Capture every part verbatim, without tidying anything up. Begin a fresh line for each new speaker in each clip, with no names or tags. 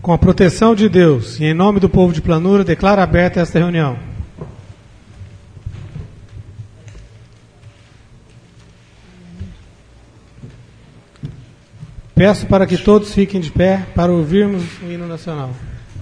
Com a proteção de Deus e em nome do povo de Planura, declaro aberta esta reunião. Peço para que todos fiquem de pé para ouvirmos o hino nacional.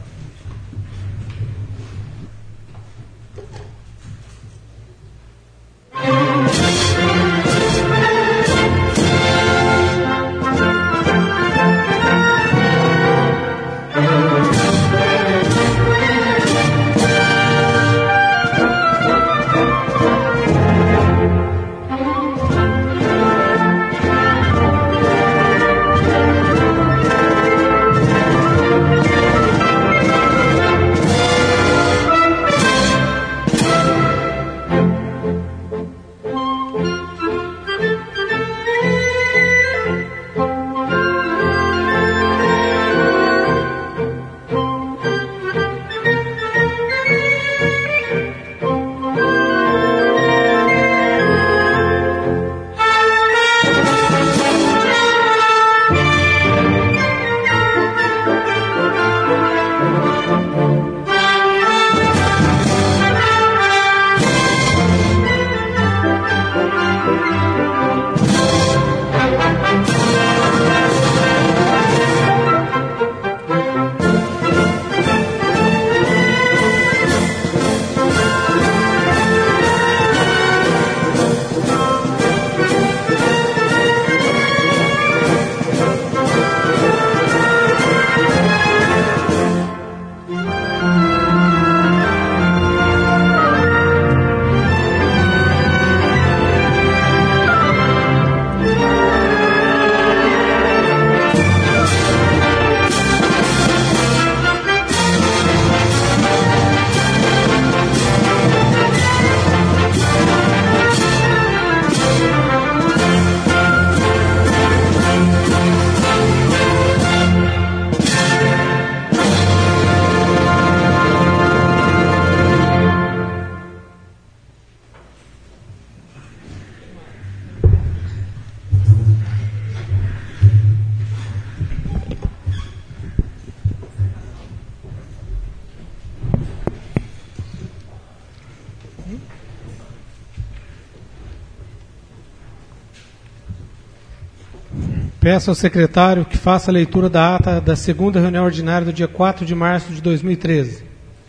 Peço ao secretário que faça a leitura da ata da segunda reunião ordinária do dia quatro de março de dois mil e treze.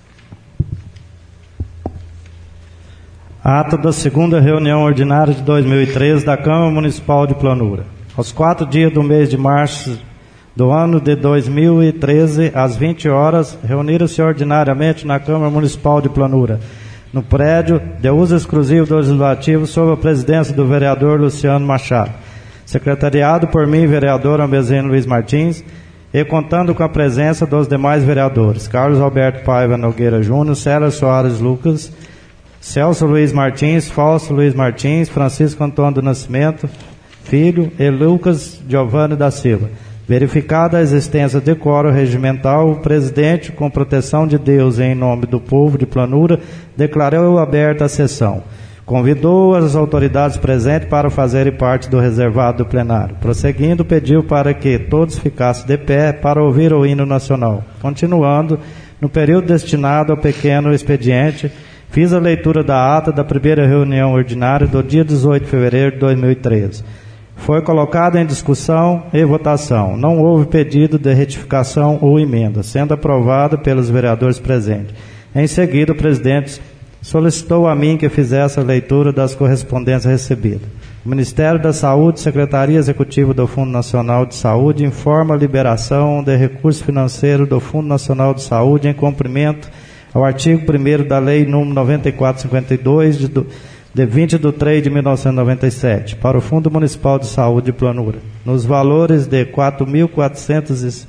Ata da segunda reunião ordinária de dois mil e treze da Câmara Municipal de Planura. Aos quatro dias do mês de março do ano de dois mil e treze, às vinte horas, reuniram-se ordinariamente na Câmara Municipal de Planura, no prédio de uso exclusivo do Legislativo, sob a presidência do vereador Luciano Machado, secretariado por mim, vereador Ambezino Luiz Martins, e contando com a presença dos demais vereadores, Carlos Alberto Paiva Nogueira Júnior, Célia Soares Lucas, Celso Luiz Martins, Fausto Luiz Martins, Francisco Antônio do Nascimento Filho e Lucas Giovanni da Silva. Verificada a existência de quórum regimental, o presidente, com proteção de Deus e em nome do povo de Planura, declarou aberta a sessão. Convidou as autoridades presentes para fazerem parte do reservado do plenário. Prosseguindo, pediu para que todos ficassem de pé para ouvir o hino nacional. Continuando, no período destinado ao pequeno expediente, fiz a leitura da ata da primeira reunião ordinária do dia dezoito de fevereiro de dois mil e treze. Foi colocada em discussão e votação. Não houve pedido de retificação ou emenda, sendo aprovada pelos vereadores presentes. Em seguida, o presidente solicitou a mim que fizesse a leitura das correspondências recebidas. O Ministério da Saúde, Secretaria Executiva do Fundo Nacional de Saúde, informa a liberação de recurso financeiro do Fundo Nacional de Saúde em cumprimento ao artigo primeiro da Lei número noventa e quatro cinquenta e dois, de, de vinte de três de mil novecentos e noventa e sete, para o Fundo Municipal de Saúde de Planura, nos valores de quatro mil quatrocentos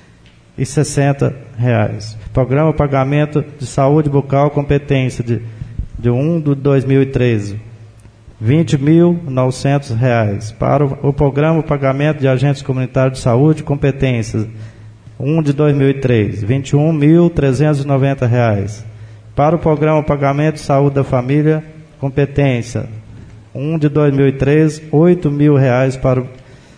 e sessenta reais. Programa Pagamento de Saúde Bucal, competência de, de um de dois mil e treze, vinte mil e novecentos reais. Para o, o Programa Pagamento de Agentes Comunitários de Saúde, competência um de dois mil e treze, vinte e um mil trezentos e noventa reais. Para o Programa Pagamento de Saúde da Família, competência um de dois mil e treze, oito mil reais para o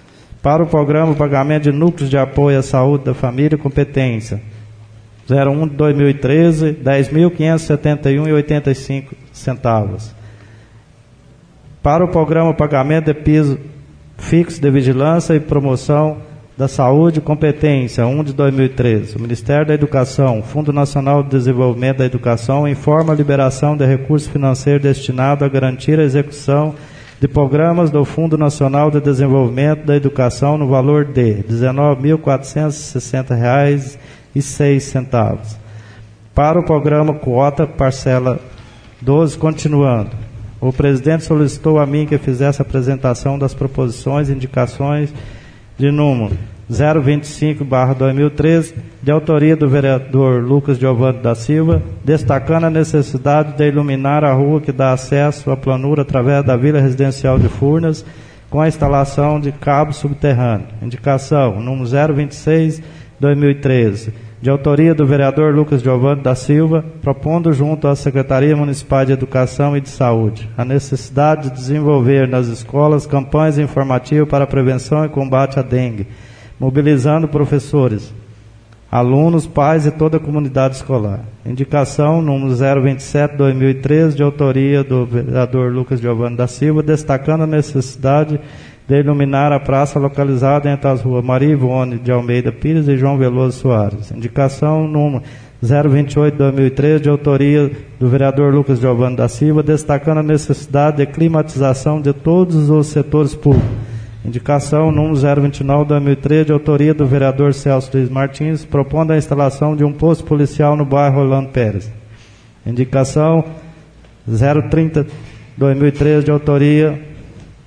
Para o programa Pagamento de Núcleos de Apoio à Saúde da Família, competência zero um de dois mil e treze, dez mil quinhentos e setenta e um reais e oitenta e cinco centavos. Para o programa Pagamento de Piso Fixo de Vigilância e Promoção da Saúde, competência um de dois mil e treze. O Ministério da Educação, Fundo Nacional de Desenvolvimento da Educação, informa a liberação de recursos financeiros destinados a garantir a execução de programas do Fundo Nacional de Desenvolvimento da Educação no valor de dezenove mil quatrocentos e sessenta reais e seis centavos. Para o programa Quota Parcela doze, continuando, o presidente solicitou a mim que fizesse a apresentação das proposições e indicações de número zero vinte e cinco barra dois mil e treze, de autoria do vereador Lucas Giovanni da Silva, destacando a necessidade de iluminar a rua que dá acesso à planura através da Vila Residencial de Furnas, com a instalação de cabo subterrâneo. Indicação número zero vinte e seis barra dois mil e treze, de autoria do vereador Lucas Giovanni da Silva, propondo junto à Secretaria Municipal de Educação e de Saúde a necessidade de desenvolver nas escolas campanhas informativas para a prevenção e combate à dengue, mobilizando professores, alunos, pais e toda a comunidade escolar. Indicação número zero vinte e sete barra dois mil e treze, de autoria do vereador Lucas Giovanni da Silva, destacando a necessidade de iluminar a praça localizada entre as ruas Maria Ivone de Almeida Pires e João Veloso Soares. Indicação número zero vinte e oito barra dois mil e treze, de autoria do vereador Lucas Giovanni da Silva, destacando a necessidade de climatização de todos os setores públicos. Indicação número zero vinte e nove barra dois mil e treze, de autoria do vereador Celso Luiz Martins, propondo a instalação de um posto policial no bairro Orlando Pérez. Indicação zero trinta barra dois mil e treze, de autoria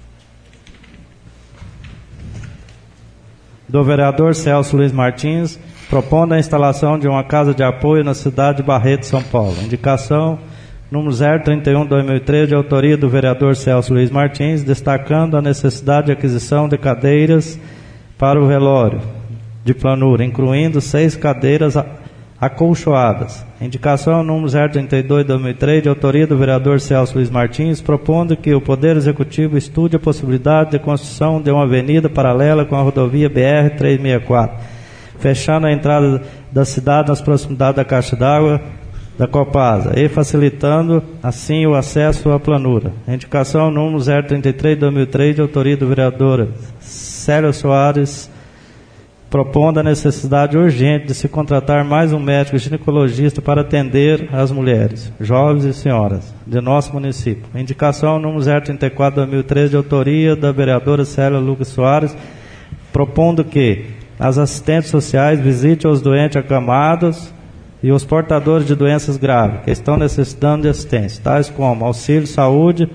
do vereador Celso Luiz Martins, propondo a instalação de uma casa de apoio na cidade de Barreto, São Paulo. Indicação número zero trinta e um barra dois mil e treze, de autoria do vereador Celso Luiz Martins, destacando a necessidade de aquisição de cadeiras para o velório de planura, incluindo seis cadeiras acolchoadas. Indicação número zero trinta e dois barra dois mil e treze, de autoria do vereador Celso Luiz Martins, propondo que o Poder Executivo estude a possibilidade de construção de uma avenida paralela com a rodovia B R trezentos e sessenta e quatro, fechando a entrada da cidade nas proximidades da caixa d'água da Copasa e facilitando assim o acesso à planura. Indicação número zero trinta e três barra dois mil e treze, de autoria do vereador Célio Soares, propondo a necessidade urgente de se contratar mais um médico ginecologista para atender as mulheres, jovens e senhoras de nosso município. Indicação número zero trinta e quatro barra dois mil e treze, de autoria da vereadora Célia Lucas Soares, propondo que as assistentes sociais visitem os doentes acamados e os portadores de doenças graves que estão necessitando de assistência, tais como auxílio saúde,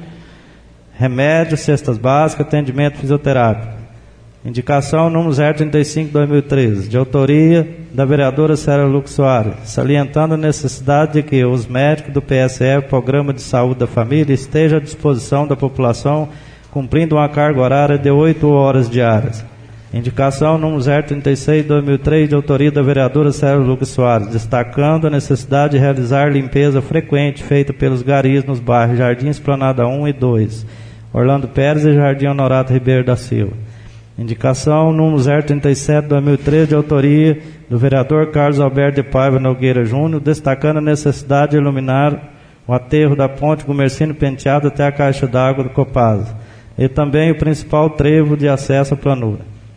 remédios, cestas básicas, atendimento fisioterápico. Indicação número zero trinta e cinco barra dois mil e treze, de autoria da vereadora Célia Lucas Soares, salientando a necessidade de que os médicos do P S F, Programa de Saúde da Família, estejam à disposição da população, cumprindo uma carga horária de oito horas diárias. Indicação número zero trinta e seis barra dois mil e treze, de autoria da vereadora Célia Lucas Soares, destacando a necessidade de realizar limpeza frequente feita pelos garis nos bairros Jardim Esplanada um e dois, Orlando Pérez e Jardim Honorato Ribeiro da Silva. Indicação número zero trinta e sete barra dois mil e treze, de autoria do vereador Carlos Alberto de Paiva Nogueira Júnior, destacando a necessidade de iluminar o aterro da ponte Gumercino Penteado até a caixa d'água do Copasa e também o principal trevo de acesso à planura.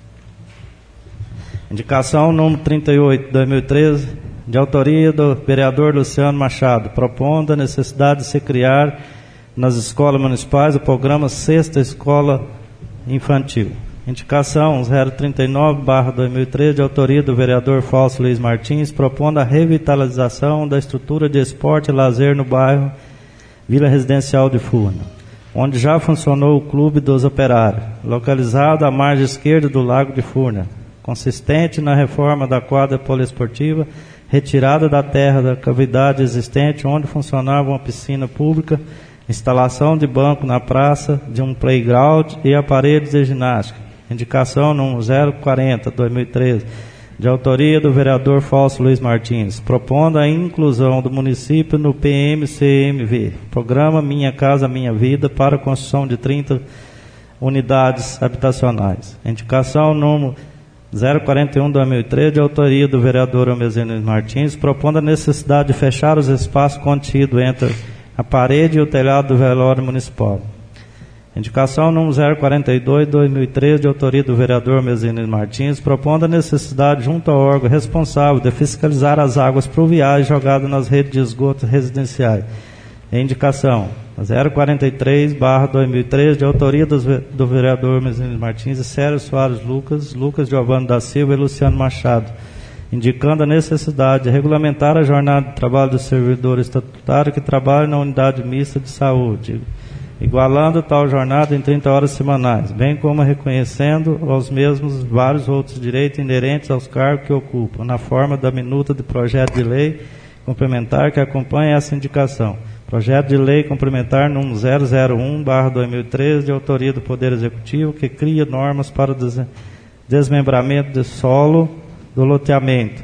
Indicação número trinta e oito barra dois mil e treze, de autoria do vereador Luciano Machado, propondo a necessidade de se criar nas escolas municipais o programa Sexta Escola Infantil. Indicação zero trinta e nove barra dois mil e treze, de autoria do vereador Fausto Luiz Martins, propondo a revitalização da estrutura de esporte e lazer no bairro Vila Residencial de Furnas, onde já funcionou o Clube dos Operários, localizado à margem esquerda do Lago de Furnas, consistente na reforma da quadra poliesportiva, retirada da terra da cavidade existente onde funcionava uma piscina pública, instalação de banco na praça, de um playground e aparelhos de ginástica. Indicação número zero quarenta barra dois mil e treze, de autoria do vereador Fausto Luiz Martins, propondo a inclusão do município no P M C M V, Programa Minha Casa Minha Vida, para a construção de trinta unidades habitacionais. Indicação número zero quarenta e um barra dois mil e treze, de autoria do vereador Almezino Martins, propondo a necessidade de fechar os espaços contidos entre a parede e o telhado do velório municipal. Indicação número zero quarenta e dois barra dois mil e treze, de autoria do vereador Almezino Martins, propondo a necessidade, junto ao órgão responsável, de fiscalizar as águas pluviais jogadas nas redes de esgotos residenciais. Indicação zero quarenta e três barra dois mil e treze, de autoria dos, do vereador Almezino Martins e Sérgio Soares Lucas, Lucas Giovanni da Silva e Luciano Machado, indicando a necessidade de regulamentar a jornada de trabalho dos servidores estatutários que trabalham na unidade mista de saúde, igualando tal jornada em trinta horas semanais, bem como reconhecendo aos mesmos vários outros direitos inerentes aos cargos que ocupam, na forma da minuta de projeto de lei complementar que acompanha essa indicação. Projeto de lei complementar número zero zero um barra dois mil e treze, de autoria do Poder Executivo, que cria normas para o desmembramento de solo do loteamento.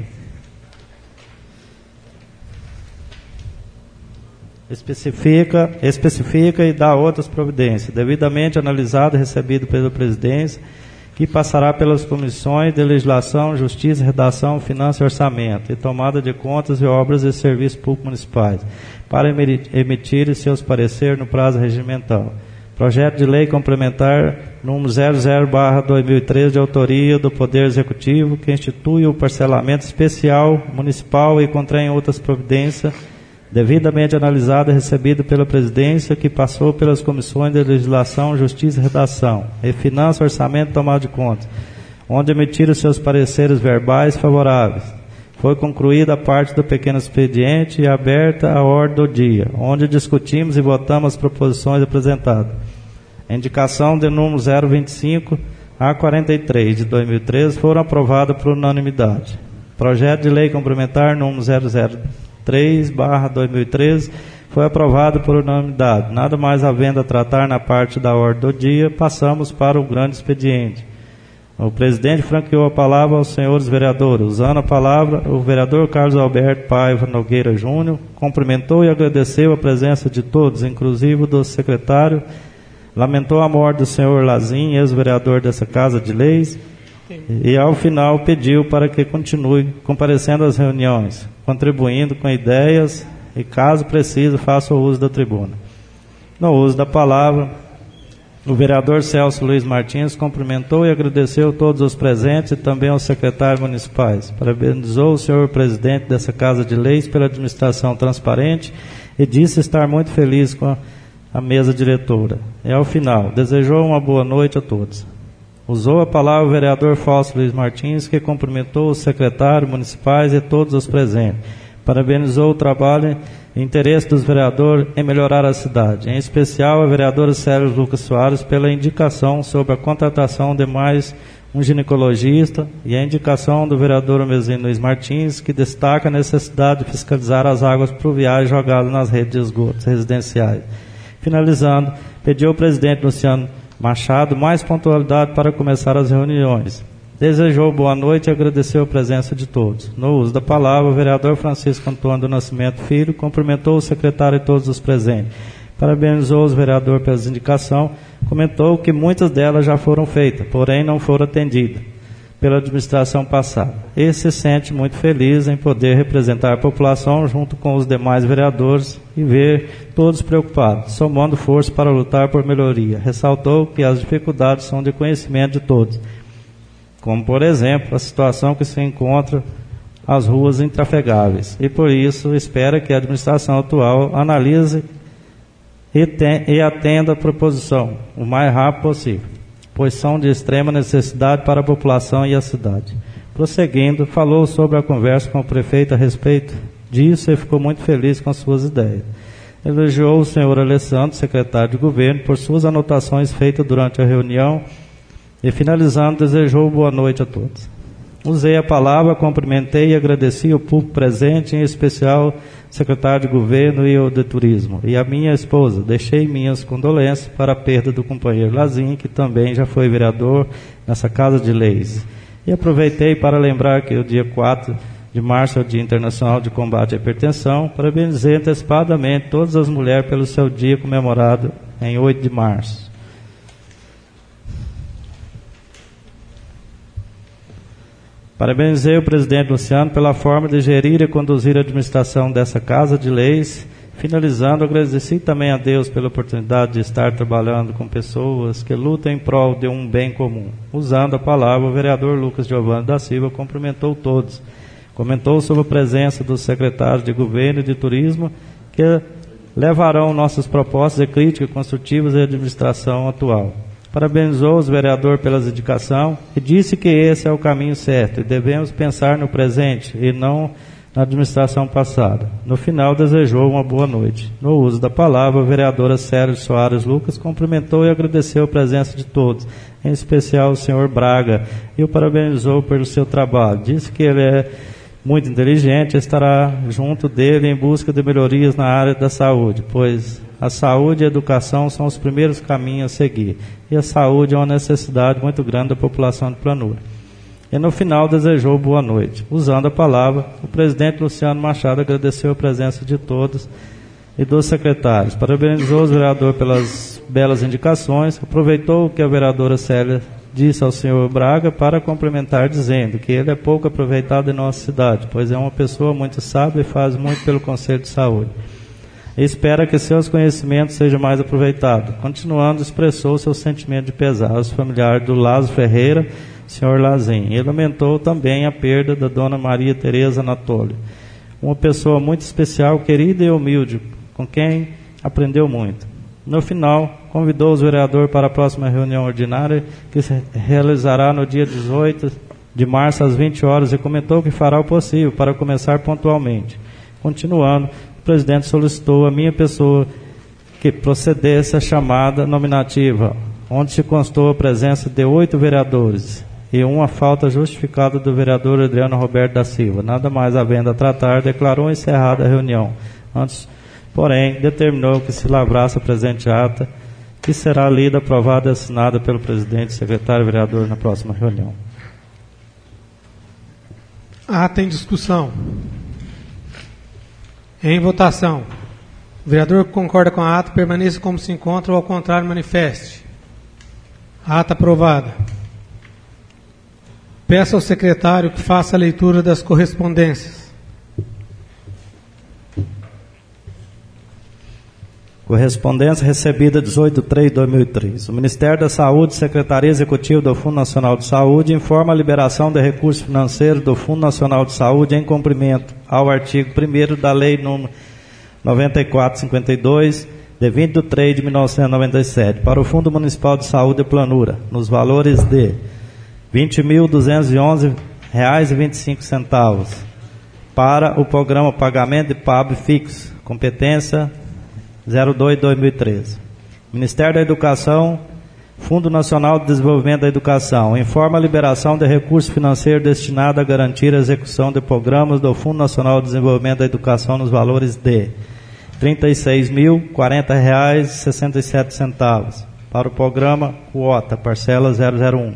Especifica, especifica e dá outras providências, devidamente analisado e recebido pela Presidência, que passará pelas comissões de Legislação, Justiça, Redação, Finanças e Orçamento, e tomada de contas e obras e serviços públicos municipais, para emitir seus pareceres no prazo regimental. Projeto de lei complementar número zero zero barra dois mil e treze, de autoria do Poder Executivo, que institui o parcelamento especial municipal e contém outras providências, devidamente analisado e recebido pela Presidência, que passou pelas comissões de Legislação, Justiça e Redação, e Finanças, Orçamento e Tomada de Contas, onde emitiram seus pareceres verbais favoráveis. Foi concluída a parte do pequeno expediente e aberta a ordem do dia, onde discutimos e votamos as proposições apresentadas. A indicação de número zero vinte e cinco a quarenta e três de dois mil e treze foram aprovadas por unanimidade. Projeto de lei complementar número zero zero três barra dois mil e treze foi aprovado por unanimidade. Nada mais havendo a tratar na parte da ordem do dia, passamos para o grande expediente. O presidente franqueou a palavra aos senhores vereadores. Usando a palavra, o vereador Carlos Alberto Paiva Nogueira Júnior cumprimentou e agradeceu a presença de todos, inclusive do secretário. Lamentou a morte do senhor Lazim, ex-vereador dessa Casa de Leis, e ao final pediu para que continue comparecendo às reuniões, contribuindo com ideias e, caso preciso, faça o uso da tribuna. No uso da palavra, o vereador Celso Luiz Martins cumprimentou e agradeceu a todos os presentes e também aos secretários municipais. Parabenizou o senhor presidente dessa Casa de Leis pela administração transparente e disse estar muito feliz com a, a mesa diretora. E ao final, desejou uma boa noite a todos. Usou a palavra o vereador Fausto Luiz Martins, que cumprimentou os secretários municipais e todos os presentes. Parabenizou o trabalho e interesse dos vereadores em melhorar a cidade, em especial a vereadora Sérgio Lucas Soares pela indicação sobre a contratação de mais um ginecologista e a indicação do vereador Almezino Luiz Martins, que destaca a necessidade de fiscalizar as águas pluviais jogadas nas redes de esgotos residenciais. Finalizando, pediu ao presidente Luciano Machado mais pontualidade para começar as reuniões. Desejou boa noite e agradeceu a presença de todos. No uso da palavra, o vereador Francisco Antônio do Nascimento Filho cumprimentou o secretário e todos os presentes. Parabenizou os vereadores pelas indicações, comentou que muitas delas já foram feitas, porém não foram atendidas pela administração passada. E se sente muito feliz em poder representar a população junto com os demais vereadores e ver todos preocupados, somando força para lutar por melhoria. Ressaltou que as dificuldades são de conhecimento de todos, como, por exemplo, a situação que se encontra as ruas intrafegáveis. E, por isso, espera que a administração atual analise e, tem, e atenda a proposição o mais rápido possível, pois são de extrema necessidade para a população e a cidade. Prosseguindo, falou sobre a conversa com o prefeito a respeito disso e ficou muito feliz com as suas ideias. Elogiou o senhor Alessandro, secretário de governo, por suas anotações feitas durante a reunião e, finalizando, desejou boa noite a todos. Usei a palavra, cumprimentei e agradeci o público presente, em especial o secretário de governo e o de turismo, e a minha esposa. Deixei minhas condolências para a perda do companheiro Lazim, que também já foi vereador nessa Casa de Leis. E aproveitei para lembrar que o dia quatro de março é o Dia Internacional de Combate à Hipertensão. Parabenizei antecipadamente todas as mulheres pelo seu dia comemorado em oito de março. Parabenizei o presidente Luciano pela forma de gerir e conduzir a administração dessa Casa de Leis. Finalizando, agradeci também a Deus pela oportunidade de estar trabalhando com pessoas que lutam em prol de um bem comum. Usando a palavra, o vereador Lucas Giovanni da Silva cumprimentou todos. Comentou sobre a presença dos secretários de Governo e de Turismo, que levarão nossas propostas e críticas construtivas à administração atual. Parabenizou os vereadores pela indicação e disse que esse é o caminho certo e devemos pensar no presente e não na administração passada. No final, desejou uma boa noite. No uso da palavra, a vereadora Sérgio Soares Lucas cumprimentou e agradeceu a presença de todos, em especial o senhor Braga, e o parabenizou pelo seu trabalho. Disse que ele é muito inteligente e estará junto dele em busca de melhorias na área da saúde, pois a saúde e a educação são os primeiros caminhos a seguir, e a saúde é uma necessidade muito grande da população de Planura. E no final desejou boa noite. Usando a palavra, o presidente Luciano Machado agradeceu a presença de todos e dos secretários. Parabenizou os vereadores pelas belas indicações. Aproveitou o que a vereadora Célia disse ao senhor Braga para complementar, dizendo que ele é pouco aproveitado em nossa cidade, pois é uma pessoa muito sábia e faz muito pelo Conselho de Saúde. E espera que seus conhecimentos sejam mais aproveitados. Continuando, expressou seu sentimento de pesar aos familiares do Lázaro Ferreira, senhor Lazim. Ele lamentou também a perda da dona Maria Tereza Anatólio, uma pessoa muito especial, querida e humilde, com quem aprendeu muito. No final, convidou os vereadores para a próxima reunião ordinária, que se realizará no dia dezoito de março, às vinte horas, e comentou que fará o possível para começar pontualmente. Continuando, o presidente solicitou a minha pessoa que procedesse a chamada nominativa, onde se constou a presença de oito vereadores e uma falta justificada do vereador Adriano Roberto da Silva. Nada mais havendo a tratar, declarou encerrada a reunião. Antes, porém, determinou que se lavrasse a presente ata, que será lida, aprovada e assinada pelo presidente e secretário vereador na próxima reunião.
Ata em discussão. Em votação. O vereador que concorda com a ata permaneça como se encontra ou, ao contrário, manifeste. Ata aprovada. Peço ao secretário que faça a leitura das correspondências.
Correspondência recebida dezoito de três de dois mil e três. O Ministério da Saúde, Secretaria Executiva do Fundo Nacional de Saúde, informa a liberação de recursos financeiros do Fundo Nacional de Saúde em cumprimento ao artigo primeiro da Lei número noventa e quatro cinquenta e dois, de vinte de três de mil novecentos e noventa e sete, para o Fundo Municipal de Saúde de Planura, nos valores de vinte mil duzentos e onze reais e vinte e cinco centavos, para o programa Pagamento de P A B Fixo, competência zero dois de dois mil e treze. Ministério da Educação, Fundo Nacional de Desenvolvimento da Educação, informa a liberação de recursos financeiros destinados a garantir a execução de programas do Fundo Nacional de Desenvolvimento da Educação nos valores de trinta e seis mil quarenta reais e sessenta e sete centavos, para o programa Quota, parcela zero zero um.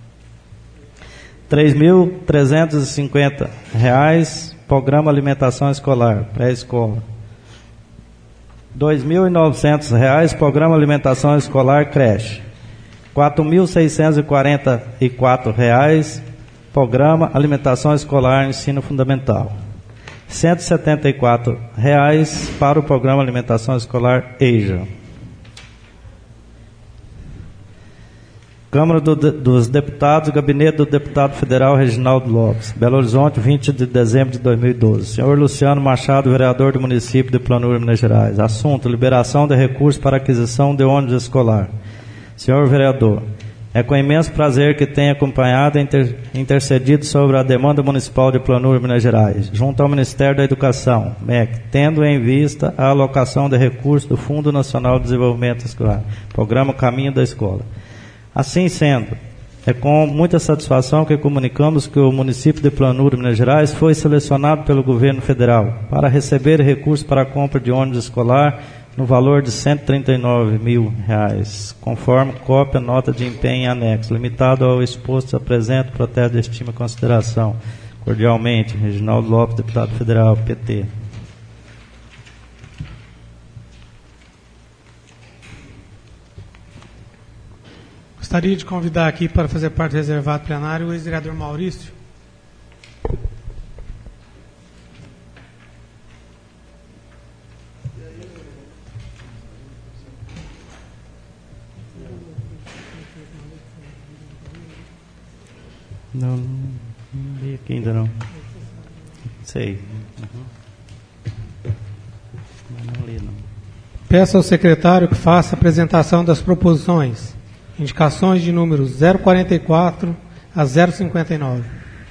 três mil trezentos e cinquenta reais, programa Alimentação Escolar, pré-escola. dois mil e novecentos reais, programa Alimentação Escolar, creche. quatro mil seiscentos e quarenta e quatro reais, programa Alimentação Escolar, ensino fundamental. cento e setenta e quatro reais para o programa Alimentação Escolar EJA. Câmara do, dos Deputados, Gabinete do Deputado Federal Reginaldo Lopes, Belo Horizonte, vinte de dezembro de dois mil e doze. Senhor Luciano Machado, vereador do município de Planura, Minas Gerais. Assunto: liberação de recursos para aquisição de ônibus escolar. Senhor vereador, é com imenso prazer que tenho acompanhado e inter, intercedido sobre a demanda municipal de Planura, Minas Gerais, junto ao Ministério da Educação, M E C, tendo em vista a alocação de recursos do Fundo Nacional de Desenvolvimento Escolar, Programa Caminho da Escola. Assim sendo, é com muita satisfação que comunicamos que o município de Planura, Minas Gerais, foi selecionado pelo governo federal para receber recursos para a compra de ônibus escolar no valor de cento e trinta e nove mil reais, conforme cópia, nota de empenho e anexo. Limitado ao exposto, apresento, protesto de estima e consideração. Cordialmente, Reginaldo Lopes, deputado federal, P T.
Gostaria de convidar aqui para fazer parte do reservado plenário o ex-vereador Maurício.
Não, não, não vi aqui ainda não. Sei. Uhum. Mas não li não.
Peço ao secretário que faça a apresentação das proposições. Indicações de números zero quarenta e quatro a zero cinquenta e nove.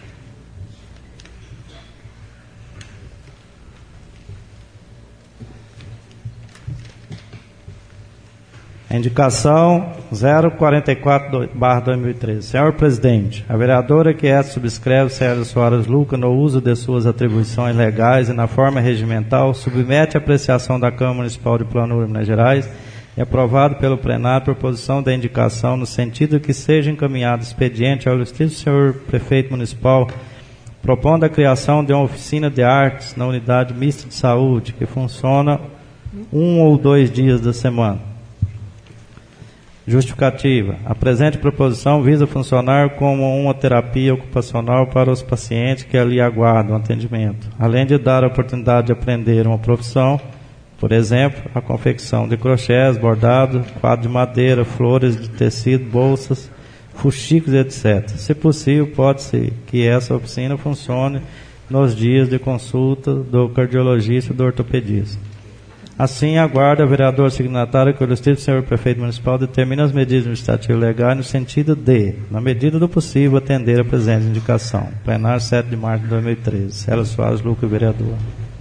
Indicação zero quarenta e quatro barra dois mil e treze. Senhor Presidente, a vereadora que esta subscreve, Célia Soares Luca, no uso de suas atribuições legais e na forma regimental, submete à apreciação da Câmara Municipal de Planura, Minas Gerais, e aprovado pelo plenário por posição da indicação no sentido que seja encaminhado expediente ao ilustríssimo senhor Prefeito Municipal, propondo a criação de uma oficina de artes na unidade mista de saúde, que funciona um ou dois dias da semana. Justificativa. A presente proposição visa funcionar como uma terapia ocupacional para os pacientes que ali aguardam atendimento, além de dar a oportunidade de aprender uma profissão, por exemplo, a confecção de crochês, bordado, quadro de madeira, flores de tecido, bolsas, fuxicos, etcétera. Se possível, pode-se que essa oficina funcione nos dias de consulta do cardiologista e do ortopedista. Assim, aguarda a vereadora signatária que o ilustríssimo senhor Prefeito Municipal determine as medidas administrativas legais no sentido de, na medida do possível, atender a presente indicação. Plenário sete de março de dois mil e treze. Célia Soares Luca, vereador.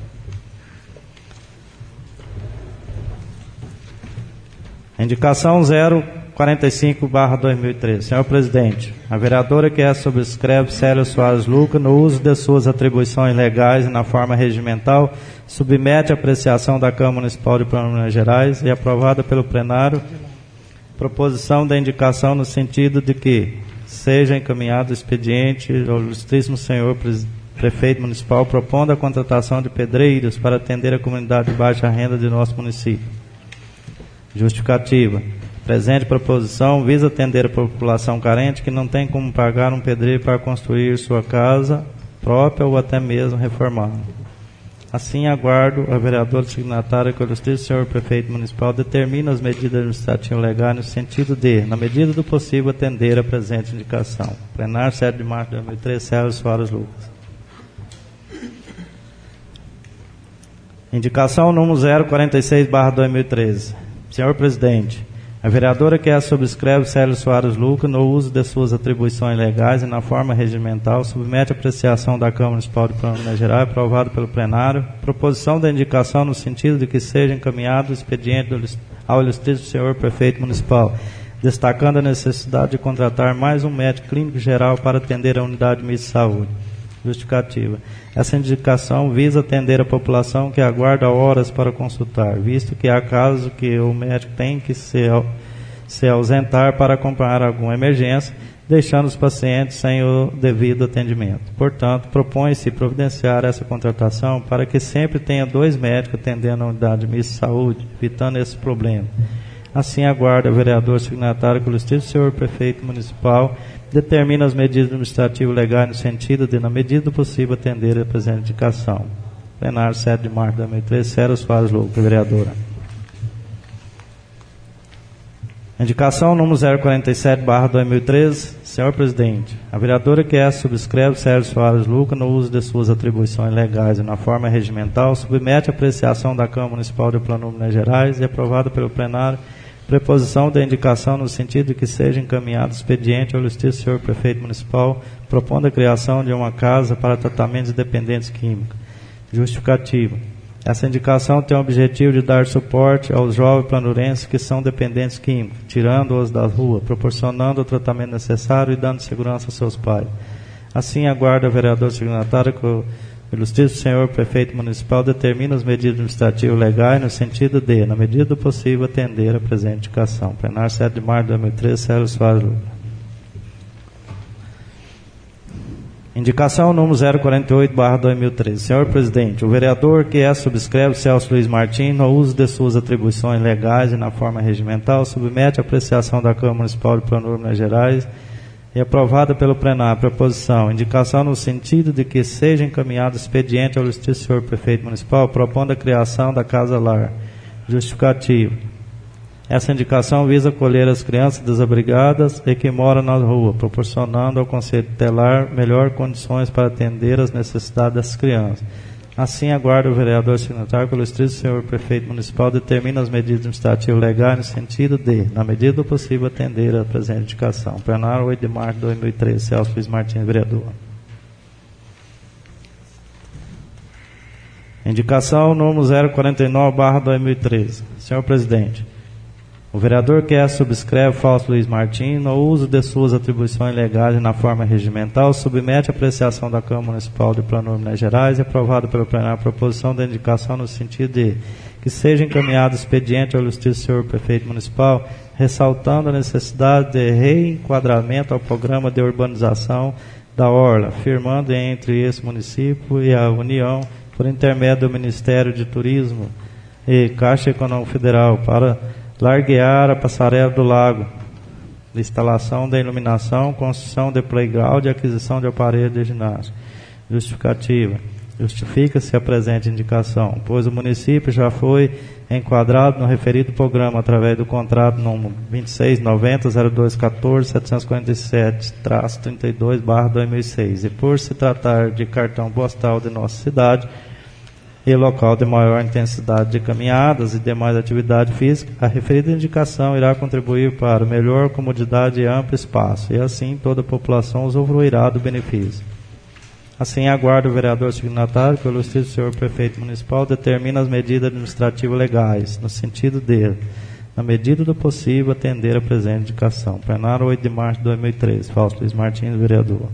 Indicação zero quarenta e cinco barra dois mil e treze. Senhor Presidente, a vereadora que essa subscreve, Célia Soares Luca, no uso de suas atribuições legais e na forma regimental, submete à apreciação da Câmara Municipal de Planura, Minas Gerais e aprovada pelo plenário, proposição da indicação no sentido de que seja encaminhado o expediente ao ilustríssimo senhor Prefeito Municipal, propondo a contratação de pedreiros para atender a comunidade de baixa renda de nosso município. Justificativa. Presente proposição visa atender a população carente que não tem como pagar um pedreiro para construir sua casa própria ou até mesmo reformar. Assim, aguardo a vereadora signatária que o ilustríssimo senhor Prefeito Municipal determine as medidas administrativas legais no sentido de, na medida do possível, atender a presente indicação. Plenário sete de março de dois mil e treze, Célia Soares Lucas. Indicação número zero quarenta e seis barra dois mil e treze. Senhor Presidente, a vereadora que a subscreve, Célia Soares Luca, no uso de suas atribuições legais e na forma regimental, submete à apreciação da Câmara Municipal de Planura, Minas Gerais, aprovado pelo plenário, proposição da indicação no sentido de que seja encaminhado o expediente ao ilustríssimo senhor Prefeito Municipal, destacando a necessidade de contratar mais um médico clínico geral para atender a unidade mista de saúde. Justificativa. Essa indicação visa atender a população que aguarda horas para consultar, visto que há casos que o médico tem que se, se ausentar para acompanhar alguma emergência, deixando os pacientes sem o devido atendimento. Portanto, propõe-se providenciar essa contratação para que sempre tenha dois médicos atendendo a unidade mista de saúde, evitando esse problema. Assim, aguarda o vereador signatário que o ilustríssimo senhor Prefeito Municipal determina as medidas administrativas legais no sentido de, na medida do possível, atender a presente indicação. Plenário sete de março de dois mil e treze, Célia Soares Lucas, vereadora. Indicação número zero quarenta e sete barra dois mil e treze. Senhor Presidente, a vereadora que essa subscreve, Célia Soares Lucas, no uso de suas atribuições legais e na forma regimental, submete à apreciação da Câmara Municipal de Planura, Minas Gerais e aprovada pelo plenário, preposição da indicação no sentido de que seja encaminhado expediente ao ilustríssimo senhor Prefeito Municipal, propondo a criação de uma casa para tratamento de dependentes químicos. Justificativa. Essa indicação tem o objetivo de dar suporte aos jovens planurenses que são dependentes químicos, tirando-os da rua, proporcionando o tratamento necessário e dando segurança aos seus pais. Assim, aguarda o vereador signatário que o ilustríssimo senhor Prefeito Municipal determina as medidas administrativas legais no sentido de, na medida do possível, atender a presente indicação. Plenário sete de março de dois mil e treze, Célia Soares Lucas. Indicação número zero quarenta e oito barra dois mil e treze. Senhor Presidente, o vereador que é subscreve, Celso Luiz Martins, no uso de suas atribuições legais e na forma regimental, submete à apreciação da Câmara Municipal de Planura, Minas Gerais, e aprovada pelo plenário, proposição, indicação no sentido de que seja encaminhado expediente ao ilustríssimo senhor Prefeito Municipal, propondo a criação da Casa Lar. Justificativo. Essa indicação visa acolher as crianças desabrigadas e que moram na rua, proporcionando ao Conselho Tutelar melhores condições para atender as necessidades das crianças. Assim, aguardo o vereador signatário que o ilustre senhor prefeito municipal determine as medidas administrativas legais no sentido de, na medida do possível, atender a presente indicação. Plenário, oito de março de dois mil e treze. Celso Luiz Martins, vereador. Indicação número zero quarenta e nove barra dois mil e treze. Senhor presidente, o vereador que subscreve Fausto Luiz Martins, no uso de suas atribuições legais e na forma regimental, submete à apreciação da Câmara Municipal de Planura Minas Gerais e aprovada pelo plenário a proposição da indicação no sentido de que seja encaminhado expediente ao ilustre senhor prefeito municipal, ressaltando a necessidade de reenquadramento ao programa de urbanização da Orla, firmando entre esse município e a União, por intermédio do Ministério de Turismo e Caixa Econômica Federal, para larguear a passarela do lago, instalação da iluminação, construção de playground e aquisição de aparelhos de ginástica. Justificativa. Justifica-se a presente indicação, pois o município já foi enquadrado no referido programa através do contrato número vinte e seis noventa zero dois quatorze setecentos e quarenta e sete traço trinta e dois barra dois mil e seis, e por se tratar de cartão postal de nossa cidade e local de maior intensidade de caminhadas e demais atividade física, a referida indicação irá contribuir para melhor comodidade e amplo espaço, e assim toda a população usufruirá do benefício. Assim, aguardo o vereador signatário que o ilustre senhor prefeito municipal determine as medidas administrativas legais, no sentido de, na medida do possível, atender a presente indicação. Plenário, oito de março de dois mil e treze. Fausto Luiz Martins, vereador.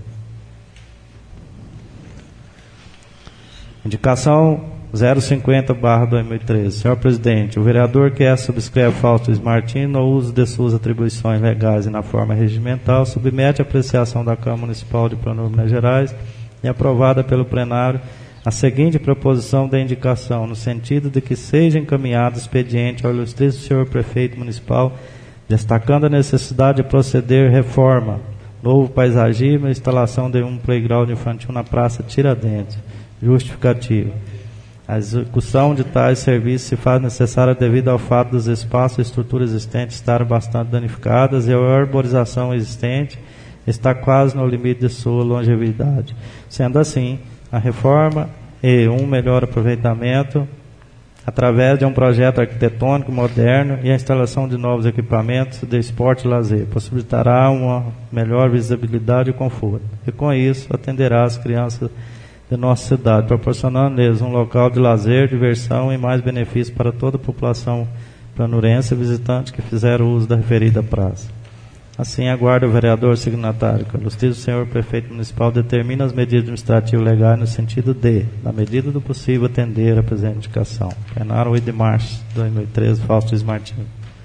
Indicação zero cinquenta barra dois mil e treze. Senhor presidente, o vereador que é subscreve Fausto Luiz Martins, no uso de suas atribuições legais e na forma regimental, submete à apreciação da Câmara Municipal de Planura Minas Gerais e aprovada pelo plenário a seguinte proposição de indicação, no sentido de que seja encaminhado expediente ao ilustríssimo senhor prefeito municipal, destacando a necessidade de proceder reforma, novo paisagismo e instalação de um playground infantil na Praça Tiradentes. Justificativa. A execução de tais serviços se faz necessária devido ao fato dos espaços e estruturas existentes estarem bastante danificadas e a arborização existente está quase no limite de sua longevidade. Sendo assim, a reforma e um melhor aproveitamento através de um projeto arquitetônico moderno e a instalação de novos equipamentos de esporte e lazer possibilitará uma melhor visibilidade e conforto. E com isso atenderá as crianças de nossa cidade, proporcionando-lhes um local de lazer, diversão e mais benefícios para toda a população planurense e visitante que fizer uso da referida praça. Assim, aguardo o vereador signatário que o ilustre senhor prefeito municipal determina as medidas administrativas legais no sentido de, na medida do possível, atender a presente indicação. Plenário, oito de março de dois mil e treze, Fausto Luiz Martins.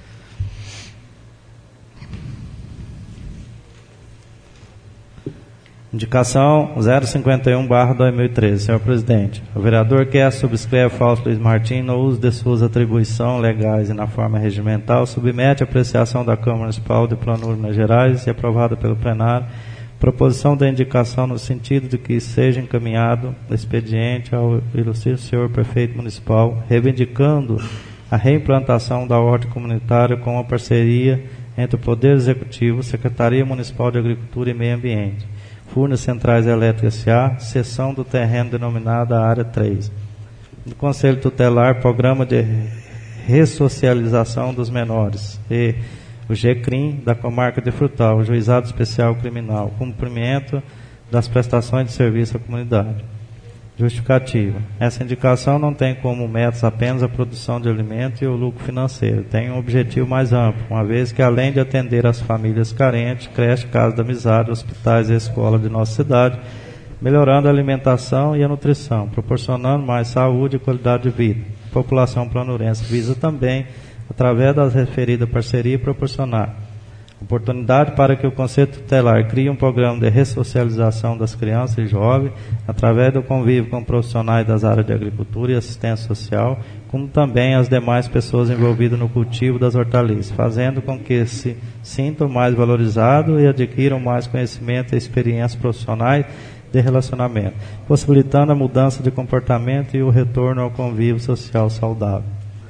Indicação zero cinquenta e um barra dois mil e treze. Senhor presidente, o vereador que subscreve Fausto Luiz Martins, no uso de suas atribuições legais e na forma regimental, submete à apreciação da Câmara Municipal de Planura Minas Gerais e aprovada pelo plenário, proposição da indicação no sentido de que seja encaminhado expediente ao ilustre senhor prefeito municipal, reivindicando a reimplantação da horta comunitária com a parceria entre o Poder Executivo, Secretaria Municipal de Agricultura e Meio Ambiente, Furnas Centrais Elétricas S A, seção do terreno denominada Área três. Do Conselho Tutelar, Programa de Ressocialização dos Menores, e o G C R I M da Comarca de Frutal, o Juizado Especial Criminal, cumprimento das prestações de serviço à comunidade. Justificativa. Essa indicação não tem como metas apenas a produção de alimento e o lucro financeiro. Tem um objetivo mais amplo, uma vez que, além de atender as famílias carentes, creche, casa da amizade, hospitais e escolas de nossa cidade, melhorando a alimentação e a nutrição, proporcionando mais saúde e qualidade de vida. A população planurense visa também, através da referida parceria, proporcionar oportunidade para que o Conselho Tutelar crie um programa de ressocialização das crianças e jovens, através do convívio com profissionais das áreas de agricultura e assistência social, como também as demais pessoas envolvidas no cultivo das hortaliças, fazendo com que se sintam mais valorizados e adquiram mais conhecimento e experiências profissionais de relacionamento, possibilitando a mudança de comportamento e o retorno ao convívio social saudável.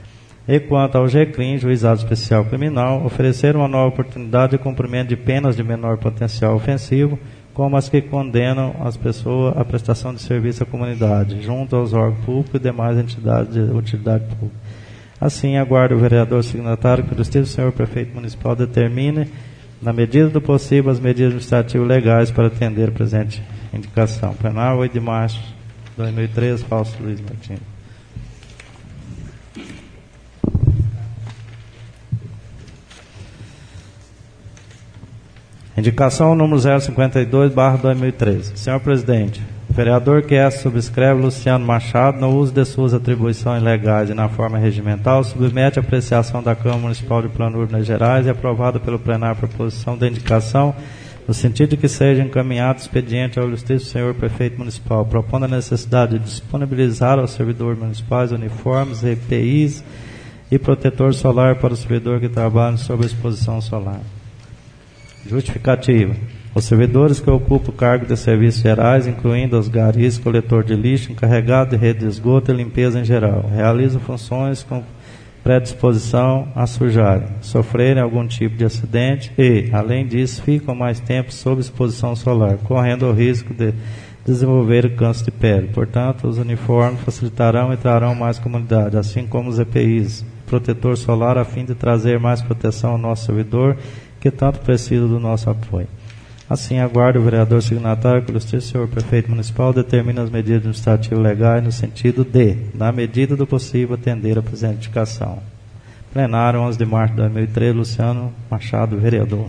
E quanto ao G C R I M, Juizado Especial Criminal, oferecer uma nova oportunidade de cumprimento de penas de menor potencial ofensivo, como as que condenam as pessoas à prestação de serviço à comunidade, junto aos órgãos públicos e demais entidades de utilidade pública. Assim, aguardo o vereador signatário que o Justiça do Senhor Prefeito Municipal determine, na medida do possível, as medidas administrativas legais para atender a presente indicação. Plenário, oito de março de dois mil e treze, Fausto Luiz Martins. Indicação número zero cinquenta e dois barra dois mil e treze. Senhor Presidente, o vereador que é subscreve Luciano Machado, no uso de suas atribuições legais e na forma regimental, submete à apreciação da Câmara Municipal de Planura, Minas Gerais e aprovada pelo plenário por proposição da indicação, no sentido de que seja encaminhado expediente ao Ilustríssimo Senhor Prefeito Municipal, propondo a necessidade de disponibilizar aos servidores municipais uniformes, E P Is e protetor solar para o servidor que trabalha sob a exposição solar. Justificativa. Os servidores que ocupam o cargo de serviços gerais, incluindo os garis, coletor de lixo, encarregado de rede de esgoto e limpeza em geral, realizam funções com predisposição a sujarem, sofrerem algum tipo de acidente e, além disso, ficam mais tempo sob exposição solar, correndo o risco de desenvolver câncer de pele. Portanto, os uniformes facilitarão e trarão mais comunidade, assim como os E P Is, protetor solar, a fim de trazer mais proteção ao nosso servidor, que tanto precisa do nosso apoio. Assim, aguardo o vereador signatário que o Ilustríssimo Senhor Prefeito Municipal determine as medidas administrativas legais no sentido de, na medida do possível, atender a presente indicação. Plenário, onze de março de dois mil e treze, Luciano Machado, vereador.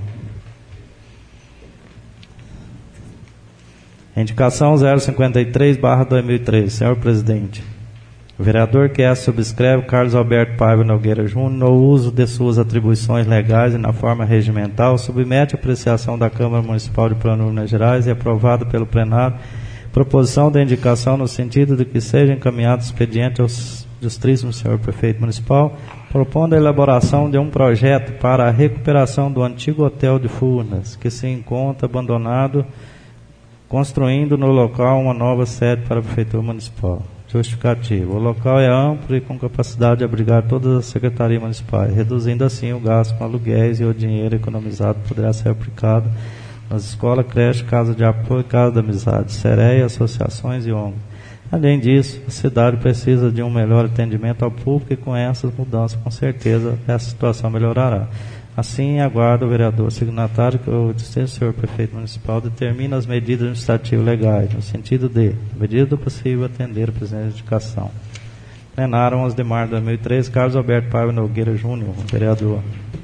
Indicação zero cinquenta e três barra dois mil e treze. Senhor Presidente, o vereador que é subscreve Carlos Alberto Paiva Nogueira Júnior, no uso de suas atribuições legais e na forma regimental, submete à apreciação da Câmara Municipal de Planura, Minas Gerais e aprovado pelo plenário, proposição da indicação no sentido de que seja encaminhado expediente ao Ilustríssimo Senhor Prefeito Municipal, propondo a elaboração de um projeto para a recuperação do antigo Hotel de Furnas, que se encontra abandonado, construindo no local uma nova sede para a Prefeitura Municipal. Justificativa. O local é amplo e com capacidade de abrigar todas as secretarias municipais, reduzindo assim o gasto com aluguéis e o dinheiro economizado poderá ser aplicado nas escolas, creches, casa de apoio, casa de amizade, SEREA, associações e O N G. Além disso, a cidade precisa de um melhor atendimento ao público e com essas mudanças, com certeza, essa situação melhorará. Assim, aguardo o vereador signatário que o Distinto Senhor Prefeito Municipal determine as medidas administrativas legais, no sentido de, na medida do possível, atender a presente indicação. Plenário, onze de março de dois mil e treze, Carlos Alberto Paiva Nogueira Júnior, vereador.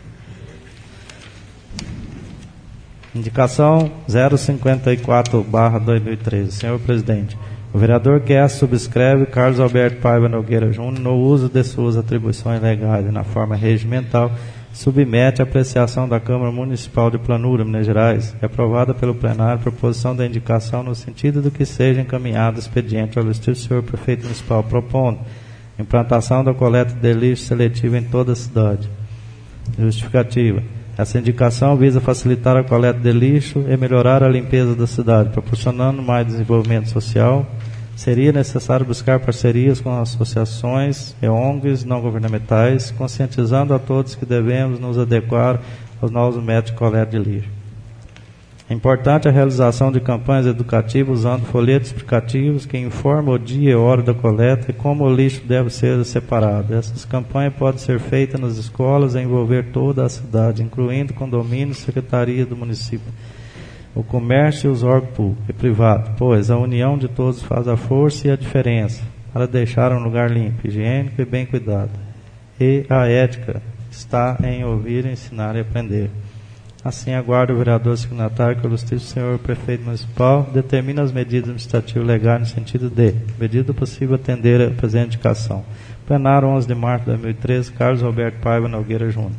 Indicação zero cinquenta e quatro barra dois mil e treze. Senhor Presidente, o vereador que é subscreve Carlos Alberto Paiva Nogueira Júnior, no uso de suas atribuições legais e na forma regimental, submete à apreciação da Câmara Municipal de Planura, Minas Gerais, e aprovada pelo plenário a proposição da indicação no sentido de que seja encaminhado expediente ao Ilustríssimo Senhor Prefeito Municipal, propondo implantação da coleta de lixo seletiva em toda a cidade. Justificativa. Essa indicação visa facilitar a coleta de lixo e melhorar a limpeza da cidade, proporcionando mais desenvolvimento social. Seria necessário buscar parcerias com associações e O N Gs não governamentais, conscientizando a todos que devemos nos adequar aos novos métodos de coleta de lixo. É importante a realização de campanhas educativas usando folhetos explicativos que informam o dia e hora da coleta e como o lixo deve ser separado. Essas campanhas podem ser feitas nas escolas e envolver toda a cidade, incluindo condomínios e secretarias do município, o comércio e os órgãos públicos e privados, pois a união de todos faz a força e a diferença para deixar um lugar limpo, higiênico e bem cuidado. E a ética está em ouvir, ensinar e aprender. Assim, aguardo o vereador signatário que o Ilustríssimo Senhor Prefeito Municipal determine as medidas administrativas legais no sentido de, medida possível, atender a presente indicação. Plenário, onze de março de dois mil e treze, Carlos Alberto Paiva Nogueira Júnior.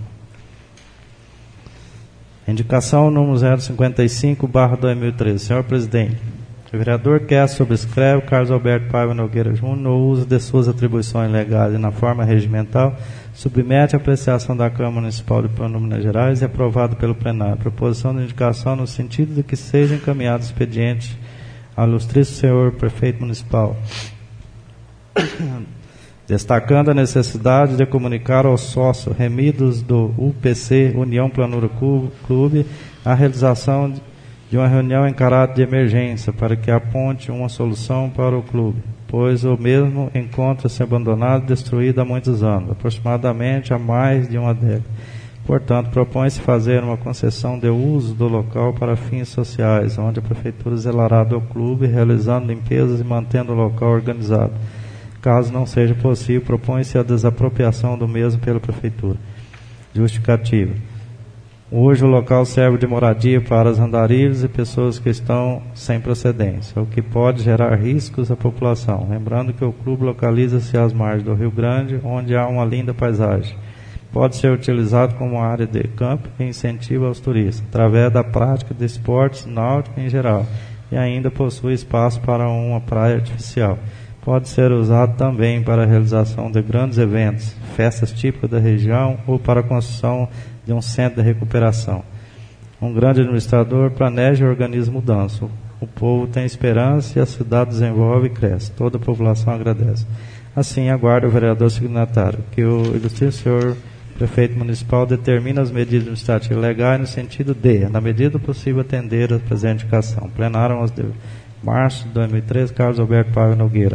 Indicação número zero cinquenta e cinco barra dois mil e treze. Senhor Presidente, o vereador que subscreve Carlos Alberto Paiva Nogueira Júnior, no uso de suas atribuições legais e na forma regimental, submete à apreciação da Câmara Municipal de Planura, Minas Gerais e aprovado pelo plenário. Proposição de indicação no sentido de que seja encaminhado expediente ao Ilustríssimo Senhor Prefeito Municipal, destacando a necessidade de comunicar aos sócios remidos do U P C, União Planura Clube, a realização de uma reunião em caráter de emergência para que aponte uma solução para o clube, pois o mesmo encontra-se abandonado e destruído há muitos anos, aproximadamente há mais de uma década. Portanto, propõe-se fazer uma concessão de uso do local para fins sociais, onde a Prefeitura zelará do clube, realizando limpezas e mantendo o local organizado. Caso não seja possível, propõe-se a desapropriação do mesmo pela Prefeitura. Justificativa. Hoje o local serve de moradia para os andarilhos e pessoas que estão sem procedência, o que pode gerar riscos à população. Lembrando que o clube localiza-se às margens do Rio Grande, onde há uma linda paisagem. Pode ser utilizado como área de campo e incentivo aos turistas, através da prática de esportes náuticos em geral, e ainda possui espaço para uma praia artificial. Pode ser usado também para a realização de grandes eventos, festas típicas da região ou para a construção de um centro de recuperação. Um grande administrador planeja e organiza mudança. O povo tem esperança e a cidade desenvolve e cresce. Toda a população agradece. Assim, aguardo o vereador signatário que o ilustre senhor prefeito municipal determine as medidas administrativas legais no sentido de, na medida do possível, atender a presente indicação. Plenário onze de março de dois mil e treze, Carlos Alberto Paiva Nogueira.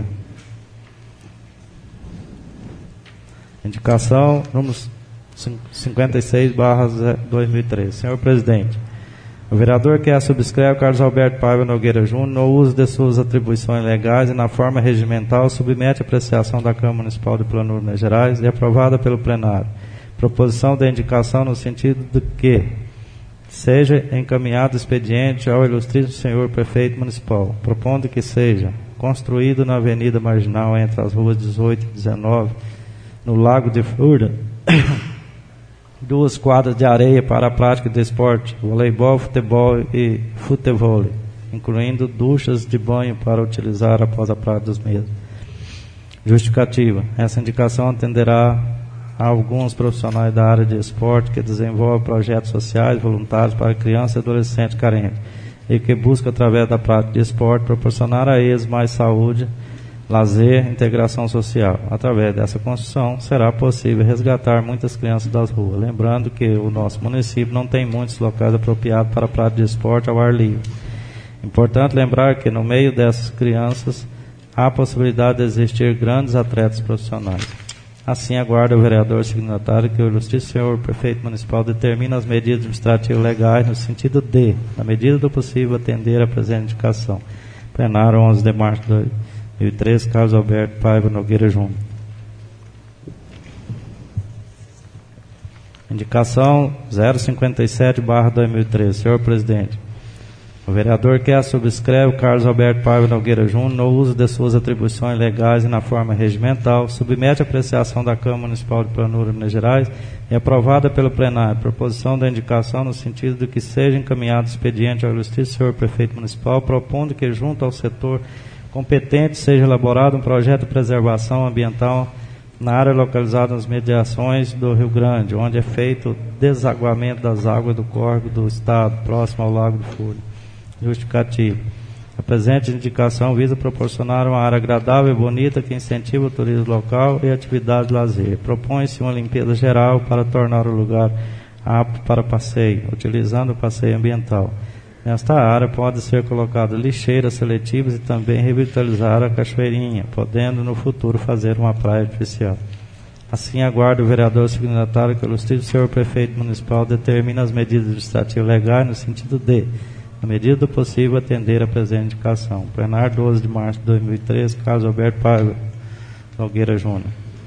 Indicação número cinquenta e seis barra dois mil e treze. Senhor presidente, o vereador que a subscreve, Carlos Alberto Paiva Nogueira Júnior, no uso de suas atribuições legais e na forma regimental, submete a apreciação da Câmara Municipal de Planura, Minas Gerais, e aprovada pelo plenário. Proposição da indicação no sentido de que seja encaminhado expediente ao ilustríssimo senhor prefeito municipal, propondo que seja construído na Avenida Marginal entre as ruas dezoito e dezenove, no Lago de Furda, duas quadras de areia para a prática de esporte, voleibol, futebol e futevôlei, incluindo duchas de banho para utilizar após a prática dos mesmos. Justificativa. Essa indicação atenderá a alguns profissionais da área de esporte que desenvolvem projetos sociais voluntários para crianças e adolescentes carentes e que buscam, através da prática de esporte, proporcionar a eles mais saúde, lazer, integração social. Através dessa construção, será possível resgatar muitas crianças das ruas. Lembrando que o nosso município não tem muitos locais apropriados para a prática de esporte ao ar livre. Importante lembrar que no meio dessas crianças há a possibilidade de existir grandes atletas profissionais. Assim, aguarda o vereador signatário que o ilustríssimo senhor prefeito municipal determine as medidas administrativas legais no sentido de, na medida do possível, atender a presente indicação. Plenário onze de março de dois mil e treze, Carlos Alberto Paiva Nogueira Júnior. Indicação zero cinquenta e sete barra dois mil e treze. Senhor presidente, o vereador que a subscreve, Carlos Alberto Paiva Nogueira Júnior, no uso de suas atribuições legais e na forma regimental, submete a apreciação da Câmara Municipal de Planura, Minas Gerais, e aprovada pelo plenário, proposição da indicação no sentido de que seja encaminhado expediente ao ilustríssimo senhor prefeito municipal, propondo que, junto ao setor competente, seja elaborado um projeto de preservação ambiental na área localizada nas mediações do Rio Grande, onde é feito o desaguamento das águas do córrego do estado, próximo ao Lago do Furda. Justificativo. A presente indicação visa proporcionar uma área agradável e bonita que incentiva o turismo local e atividade de lazer. Propõe-se uma limpeza geral para tornar o lugar apto para passeio, utilizando o passeio ambiental. Nesta área pode ser colocado lixeiras seletivas e também revitalizar a cachoeirinha, podendo no futuro fazer uma praia artificial. Assim, aguardo o vereador signatário que o ilustríssimo senhor prefeito municipal determine as medidas administrativas legais no sentido de, na medida do possível, atender a presente indicação. Plenário doze de março de dois mil e treze, Carlos Alberto Paiva Nogueira Júnior.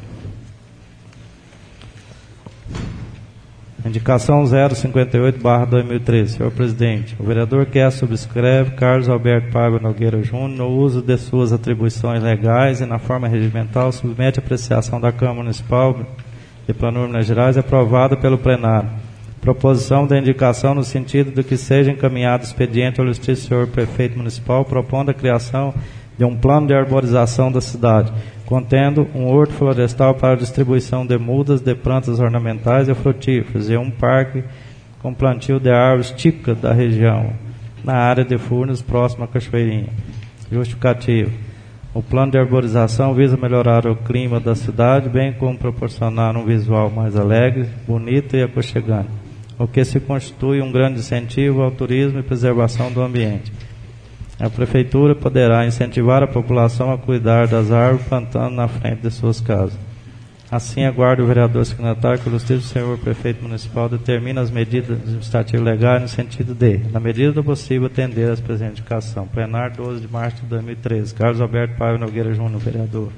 Indicação zero cinquenta e oito barra dois mil e treze. Senhor presidente, o vereador que a subscreve, Carlos Alberto Paiva Nogueira Júnior, no uso de suas atribuições legais e na forma regimental, submete a apreciação da Câmara Municipal de Planura, Minas Gerais, aprovada pelo plenário. Proposição da indicação no sentido de que seja encaminhado expediente ao ilustríssimo senhor prefeito municipal, propondo a criação de um plano de arborização da cidade, contendo um horto florestal para distribuição de mudas de plantas ornamentais e frutíferas e um parque com plantio de árvores típicas da região, na área de Furnas, próxima à Cachoeirinha. Justificativo. O plano de arborização visa melhorar o clima da cidade, bem como proporcionar um visual mais alegre, bonito e aconchegante, o que se constitui um grande incentivo ao turismo e preservação do ambiente. A Prefeitura poderá incentivar a população a cuidar das árvores plantando na frente de suas casas. Assim, aguardo o vereador signatário que o ilustríssimo senhor prefeito municipal determine as medidas administrativas legais no sentido de, na medida do possível, atender às presentes indicações. Plenário, doze de março de dois mil e treze. Carlos Alberto Paiva Nogueira Júnior, vereador.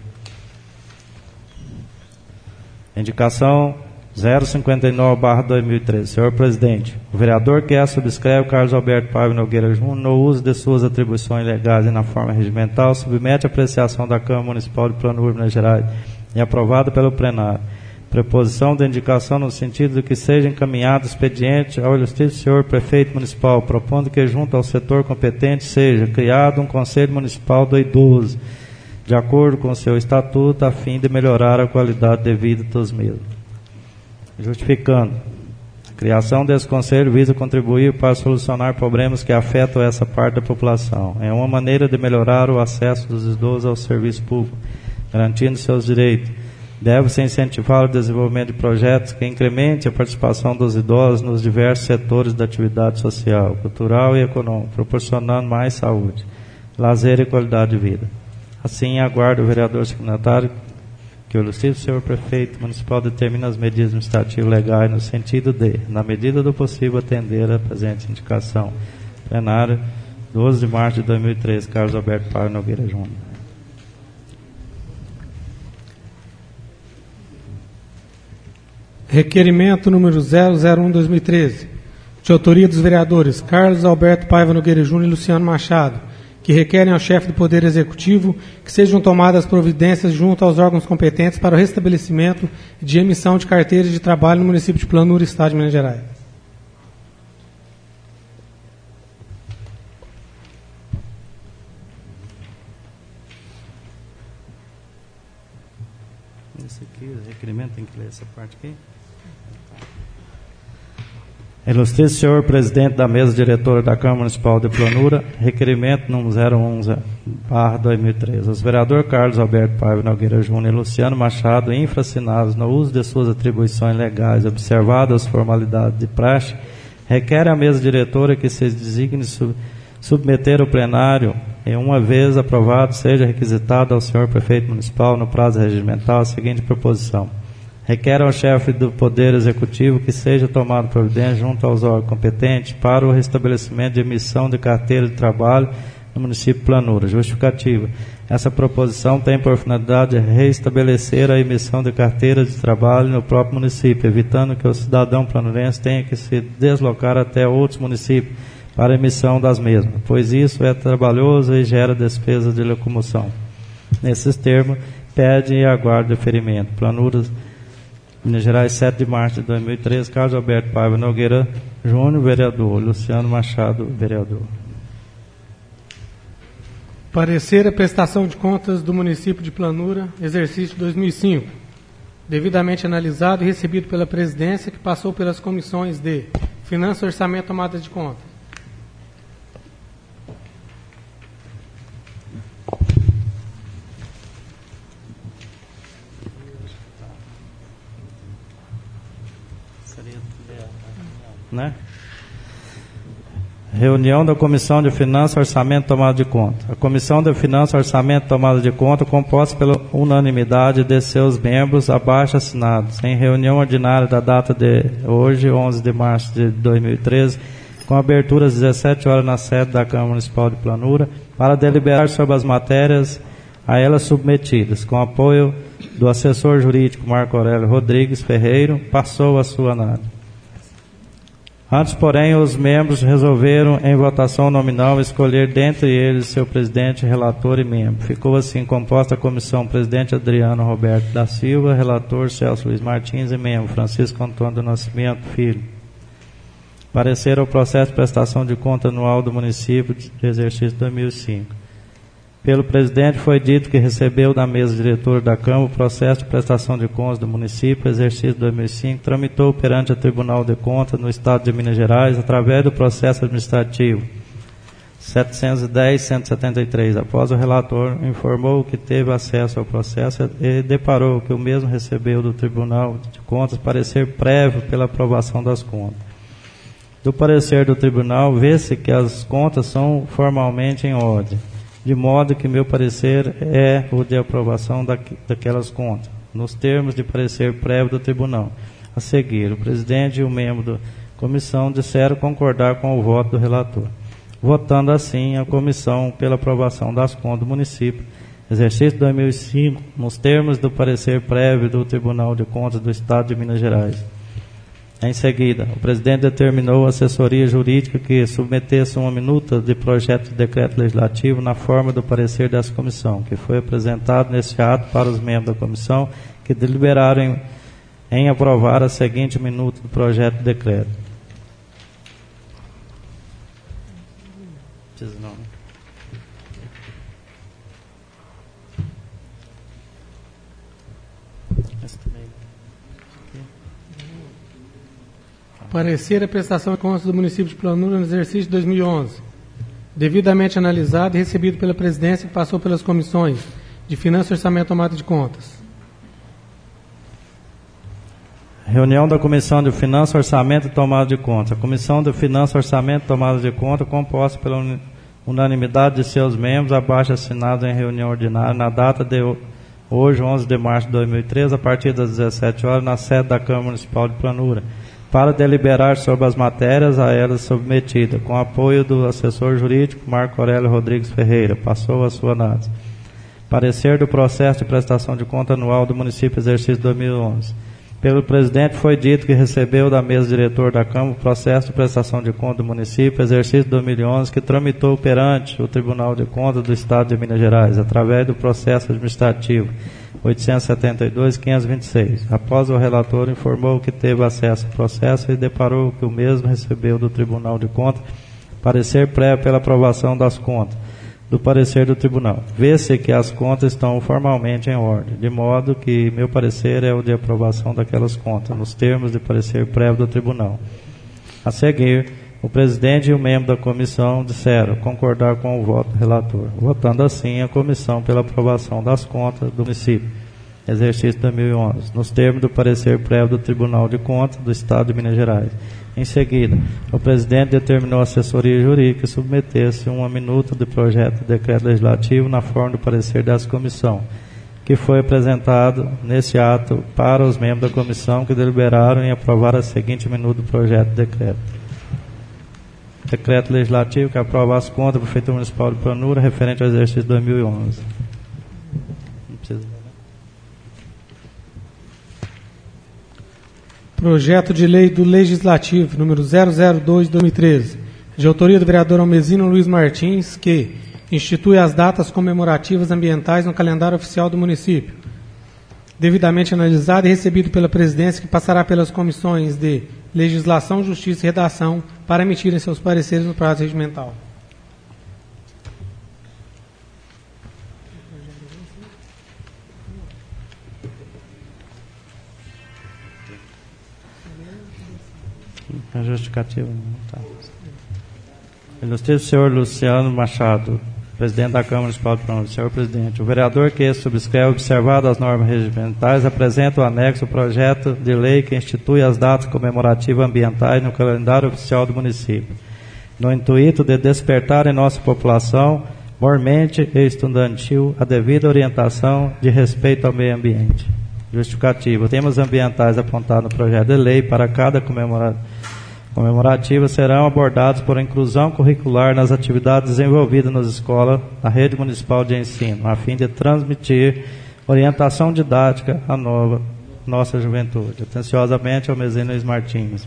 Indicação zero cinquenta e nove barra dois mil e treze. Senhor presidente, o vereador que a subscreve, Carlos Alberto Paiva Nogueira Júnior, no uso de suas atribuições legais e na forma regimental, submete a apreciação da Câmara Municipal de Planura, Minas Gerais, e aprovada pelo plenário. Preposição da indicação no sentido de que seja encaminhado expediente ao ilustríssimo senhor prefeito municipal, propondo que junto ao setor competente seja criado um conselho municipal do idoso, de acordo com seu estatuto, a fim de melhorar a qualidade de vida dos mesmos. Justificando. A criação desse conselho visa contribuir para solucionar problemas que afetam essa parte da população. É uma maneira de melhorar o acesso dos idosos ao serviço público, garantindo seus direitos. Deve-se incentivar o desenvolvimento de projetos que incrementem a participação dos idosos nos diversos setores da atividade social, cultural e econômica, proporcionando mais saúde, lazer e qualidade de vida. Assim, aguardo o vereador signatário que o ilustríssimo senhor prefeito municipal determine as medidas administrativas legais no sentido de, na medida do possível, atender a presente indicação. Plenário, doze de março de dois mil e treze. Carlos Alberto Paiva Nogueira Júnior.
Requerimento número zero zero um barra dois mil e treze, de autoria dos vereadores Carlos Alberto Paiva Nogueira Júnior e Luciano Machado, que requerem ao chefe do Poder Executivo que sejam tomadas providências junto aos órgãos competentes para o restabelecimento de emissão de carteiras de trabalho no município de Planura, Estado de Minas Gerais.
Esse aqui, o requerimento, tem que ler essa parte aqui. Ilustríssimo senhor presidente da mesa diretora da Câmara Municipal de Planura, requerimento número zero onze barra dois mil e treze. Os vereadores Carlos Alberto Paiva Nogueira Júnior e Luciano Machado, infracinados no uso de suas atribuições legais, observadas as formalidades de praxe, requerem à mesa diretora que se designe sub, submeter ao plenário e, uma vez aprovado, seja requisitado ao senhor prefeito municipal, no prazo regimental, a seguinte proposição. Requer ao chefe do Poder Executivo que seja tomado providência junto aos órgãos competentes para o restabelecimento de emissão de carteira de trabalho no município de Planura. Justificativa. Essa proposição tem por finalidade reestabelecer a emissão de carteira de trabalho no próprio município, evitando que o cidadão planurense tenha que se deslocar até outros municípios para a emissão das mesmas, pois isso é trabalhoso e gera despesa de locomoção. Nesses termos, pede e aguarda deferimento. Planura, Minas Gerais, sete de março de dois mil e treze, Carlos Alberto Paiva Nogueira Júnior, vereador. Luciano Machado, vereador.
Parecer a prestação de contas do município de Planura, exercício dois mil e cinco. Devidamente analisado e recebido pela presidência, que passou pelas comissões de Finanças, Orçamento e Tomada de Contas.
Né? Reunião da Comissão de Finanças, Orçamento e Tomada de Conta. A Comissão de Finanças, Orçamento e Tomada de Conta, composta pela unanimidade de seus membros abaixo assinados, em reunião ordinária da data de hoje, onze de março de dois mil e treze, com abertura às dezessete horas na sede da Câmara Municipal de Planura, para deliberar sobre as matérias a elas submetidas, com apoio do assessor jurídico Marco Aurélio Rodrigues Ferreiro, passou a sua análise. Antes, porém, os membros resolveram, em votação nominal, escolher dentre eles seu presidente, relator e membro. Ficou assim composta a comissão: presidente Adriano Roberto da Silva, relator Celso Luiz Martins e membro Francisco Antônio do Nascimento Filho. Parecer ao processo de prestação de conta anual do município de exercício dois mil e cinco. Pelo presidente foi dito que recebeu da mesa diretora da Câmara o processo de prestação de contas do município, exercício dois mil e cinco, tramitou perante o Tribunal de Contas no Estado de Minas Gerais, através do processo administrativo setecentos e dez, cento e setenta e três. Após o relator informou que teve acesso ao processo e deparou que o mesmo recebeu do Tribunal de Contas parecer prévio pela aprovação das contas. Do parecer do tribunal, vê-se que as contas são formalmente em ordem, de modo que meu parecer é o de aprovação daqu- daquelas contas, nos termos de parecer prévio do tribunal. A seguir, o presidente e o membro da comissão disseram concordar com o voto do relator. Votando assim, a comissão pela aprovação das contas do município, exercício dois mil e cinco, nos termos do parecer prévio do Tribunal de Contas do Estado de Minas Gerais. Em seguida, o presidente determinou à assessoria jurídica que submetesse uma minuta de projeto de decreto legislativo na forma do parecer dessa comissão, que foi apresentado nesse ato para os membros da comissão, que deliberaram em, em aprovar a seguinte minuta do projeto de decreto. Não.
Parecer a prestação de contas do município de Planura no exercício de dois mil e onze. Devidamente analisado e recebido pela presidência que passou pelas comissões de Finanças, Orçamento e Tomada de Contas.
Reunião da Comissão de Finanças, Orçamento e Tomada de Contas. A Comissão de Finanças, Orçamento e Tomada de Contas, composta pela unanimidade de seus membros, abaixo assinado em reunião ordinária na data de hoje, onze de março de dois mil e treze, a partir das dezessete horas, na sede da Câmara Municipal de Planura, para deliberar sobre as matérias a elas submetidas, com apoio do assessor jurídico Marco Aurélio Rodrigues Ferreira. Passou a sua análise. Parecer do processo de prestação de conta anual do município exercício dois mil e onze. Pelo presidente foi dito que recebeu da mesa diretor da Câmara o processo de prestação de conta do município exercício dois mil e onze, que tramitou perante o Tribunal de Contas do Estado de Minas Gerais, através do processo administrativo oitocentos e setenta e dois, quinhentos e vinte e seis. Após o relator informou que teve acesso ao processo e deparou que o mesmo recebeu do Tribunal de Contas parecer prévio pela aprovação das contas, do parecer do tribunal. Vê-se que as contas estão formalmente em ordem, de modo que meu parecer é o de aprovação daquelas contas, nos termos de parecer prévio do tribunal. A seguir, o presidente e o membro da comissão disseram concordar com o voto do relator, votando assim a comissão pela aprovação das contas do município, exercício dois mil e onze, nos termos do parecer prévio do Tribunal de Contas do Estado de Minas Gerais. Em seguida, o presidente determinou à assessoria jurídica que submetesse uma minuta de projeto de decreto legislativo na forma do parecer dessa comissão, que foi apresentado nesse ato para os membros da comissão, que deliberaram em aprovar a seguinte minuta do projeto de decreto. Decreto legislativo que aprova as contas da Prefeitura Municipal de Planura referente ao exercício dois mil e onze. Não precisa.
Projeto de Lei do Legislativo, número zero zero dois, dois mil e treze, de autoria do vereador Almezino Luiz Martins, que institui as datas comemorativas ambientais no calendário oficial do município. Devidamente analisado e recebido pela presidência, que passará pelas comissões de Legislação, Justiça e Redação para emitirem seus pareceres no prazo regimental.
A justificativa não está. Ilustríssimo senhor Luciano Machado, presidente da Câmara Municipal de Planura. Senhor presidente, o vereador que subscreve, observado as normas regimentais, apresenta o anexo, o projeto de lei que institui as datas comemorativas ambientais no calendário oficial do município, no intuito de despertar em nossa população, mormente e estudantil, a devida orientação de respeito ao meio ambiente. Justificativa. Temas ambientais apontados no projeto de lei para cada comemoração comemorativas serão abordados por inclusão curricular nas atividades desenvolvidas nas escolas da rede municipal de ensino, a fim de transmitir orientação didática à nova, nossa juventude. Atenciosamente, Almezino Luiz Martins.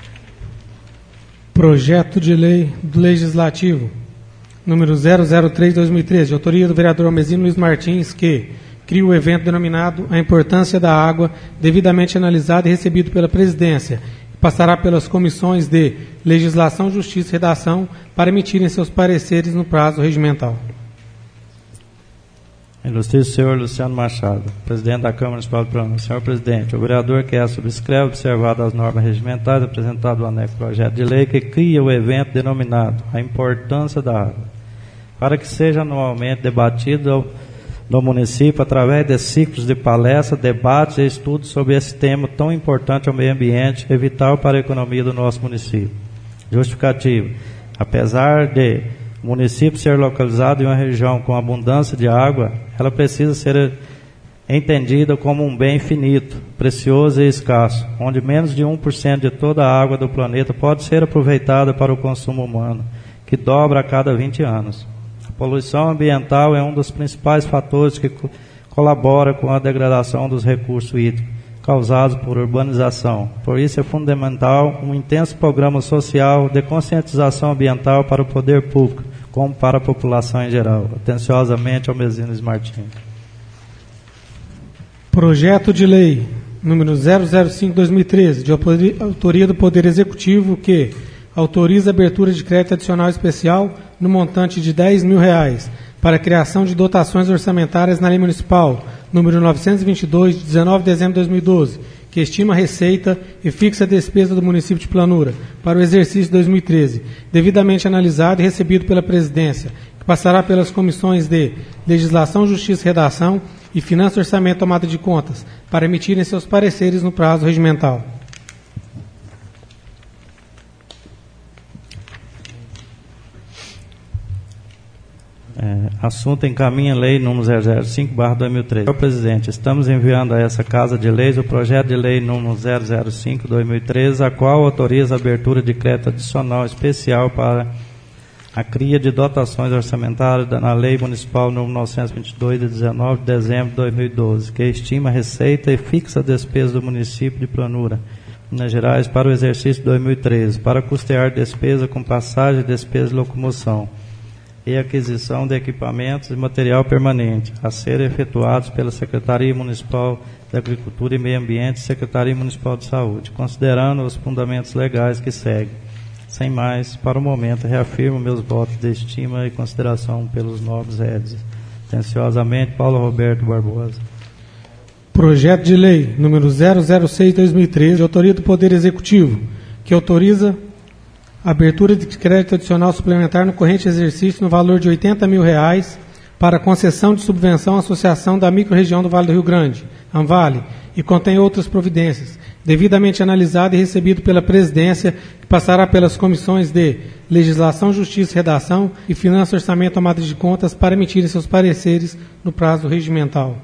Projeto de Lei do Legislativo, número zero zero três, dois mil e treze, de autoria do vereador Almezino Luiz Martins, que cria o evento denominado A Importância da Água, devidamente analisado e recebido pela presidência, passará pelas comissões de Legislação, Justiça e Redação para emitirem seus pareceres no prazo regimental.
Ilustríssimo senhor Luciano Machado, presidente da Câmara Municipal de Planura. Senhor presidente, o vereador que é subscreve, observado as normas regimentais, apresentado o anexo projeto de lei que cria o evento denominado A Importância da Água, para que seja anualmente debatido no município através de ciclos de palestras, debates e estudos sobre esse tema tão importante ao meio ambiente e vital para a economia do nosso município. Justificativo. Apesar de o município ser localizado em uma região com abundância de água, ela precisa ser entendida como um bem finito, precioso e escasso, onde menos de um por cento de toda a água do planeta pode ser aproveitada para o consumo humano, que dobra a cada vinte anos. A poluição ambiental é um dos principais fatores que co- colabora com a degradação dos recursos hídricos causados por urbanização. Por isso é fundamental um intenso programa social de conscientização ambiental para o poder público, como para a população em geral. Atenciosamente, Almezino Luiz Martins.
Projeto de lei número zero zero cinco barra dois mil e treze, de autoria do Poder Executivo, que autoriza a abertura de crédito adicional especial no montante de dez mil reais para a criação de dotações orçamentárias na Lei Municipal número novecentos e vinte e dois, de dezenove de dezembro de dois mil e doze, que estima a receita e fixa a despesa do município de Planura para o exercício de dois mil e treze, devidamente analisado e recebido pela Presidência, que passará pelas comissões de Legislação, Justiça e Redação e Finanças, Orçamento e Tomada de Contas, para emitirem seus pareceres no prazo regimental.
É, assunto encaminha a lei número zero zero cinco barra dois mil e treze. Senhor presidente, estamos enviando a essa Casa de Leis o projeto de lei número zero zero cinco barra dois mil e treze, a qual autoriza a abertura de crédito adicional especial para a cria de dotações orçamentárias na Lei Municipal número novecentos e vinte e dois, de dezenove de dezembro de dois mil e doze, que estima a receita e fixa a despesa do município de Planura, Minas Gerais, para o exercício de dois mil e treze, para custear despesa com passagem e despesa de locomoção e aquisição de equipamentos e material permanente, a serem efetuados pela Secretaria Municipal de Agricultura e Meio Ambiente e Secretaria Municipal de Saúde, considerando os fundamentos legais que seguem. Sem mais, para o momento, reafirmo meus votos de estima e consideração pelos nobres rédios. Atenciosamente, Paulo Roberto Barbosa.
Projeto de lei número zero zero seis barra dois mil e treze, de autoria do Poder Executivo, que autoriza a abertura de crédito adicional suplementar no corrente exercício no valor de oitenta mil reais para concessão de subvenção à Associação da Microrregião do Vale do Rio Grande, ANVALE, e contém outras providências, devidamente analisado e recebido pela Presidência, que passará pelas comissões de Legislação, Justiça e Redação e Finanças, Orçamento e Tomada de Contas para emitirem seus pareceres no prazo regimental.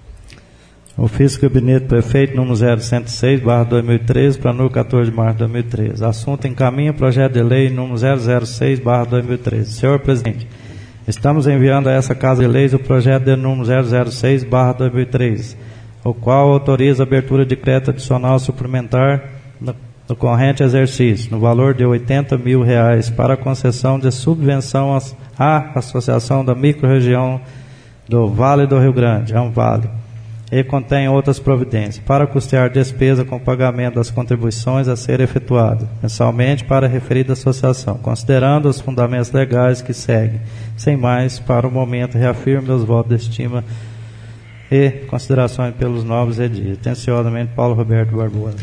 Ofício do Gabinete do Prefeito número zero cento e seis barra dois mil e treze, para no quatorze de março de dois mil e treze. Assunto encaminha projeto de lei número zero zero seis barra dois mil e treze. Senhor Presidente, estamos enviando a essa Casa de Leis o projeto de número zero zero seis barra dois mil e treze, o qual autoriza a abertura de crédito adicional suplementar no, no corrente exercício, no valor de oitenta mil reais, para a concessão de subvenção à Associação da Microrregião do Vale do Rio Grande, ANVALE, e contém outras providências, para custear despesa com pagamento das contribuições a serem efetuadas mensalmente para a referida associação, considerando os fundamentos legais que seguem. Sem mais, para o momento, reafirmo meus votos de estima e considerações pelos nobres edis. Atenciosamente, Paulo Roberto Barbosa.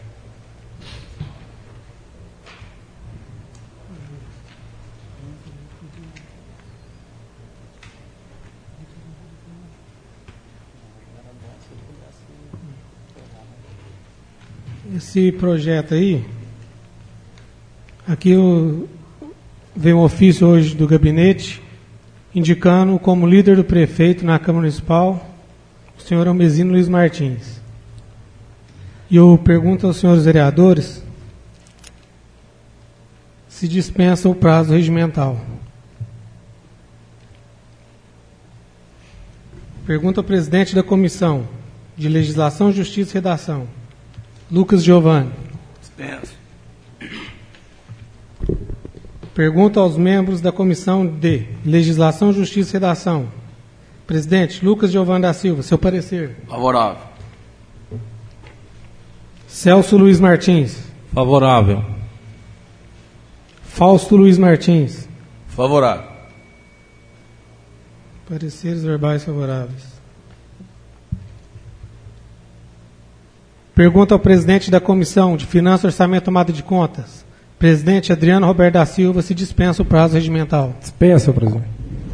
Esse projeto aí, aqui eu, veio um ofício hoje do gabinete indicando como líder do prefeito na Câmara Municipal o senhor Almezino Luiz Martins. E eu pergunto aos senhores vereadores se dispensa o prazo regimental. Pergunta ao presidente da Comissão de Legislação, Justiça e Redação, Lucas Giovanni.
Dispenso.
Pergunta aos membros da Comissão de Legislação, Justiça e Redação. Presidente, Lucas Giovanni da Silva, seu parecer.
Favorável.
Celso Luiz Martins.
Favorável.
Fausto Luiz Martins.
Favorável.
Pareceres verbais favoráveis. Pergunta ao presidente da Comissão de Finanças, Orçamento e Tomada de Contas. Presidente Adriano Roberto da Silva, se dispensa o prazo regimental.
Dispensa, presidente.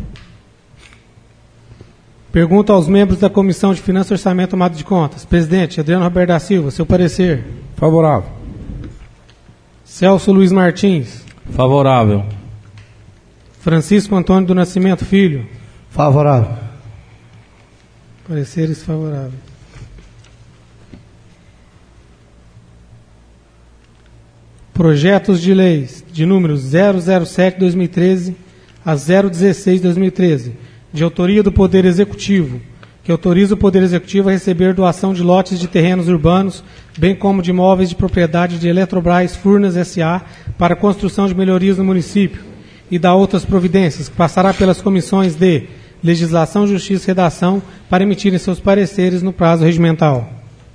Pergunta aos membros da Comissão de Finanças e Orçamento Tomada de Contas. Presidente, Adriano Roberto da Silva, seu parecer.
Favorável.
Celso Luiz Martins.
Favorável.
Francisco Antônio do Nascimento Filho.
Favorável.
Pareceres favoráveis. Projetos de leis de números zero zero sete barra dois mil e treze a zero dezesseis barra dois mil e treze, de autoria do Poder Executivo, que autoriza o Poder Executivo a receber doação de lotes de terrenos urbanos, bem como de imóveis de propriedade de Eletrobras Furnas S A para construção de melhorias no município, e da outras providências, que passará pelas comissões de Legislação, Justiça e Redação para emitirem seus pareceres no prazo regimental.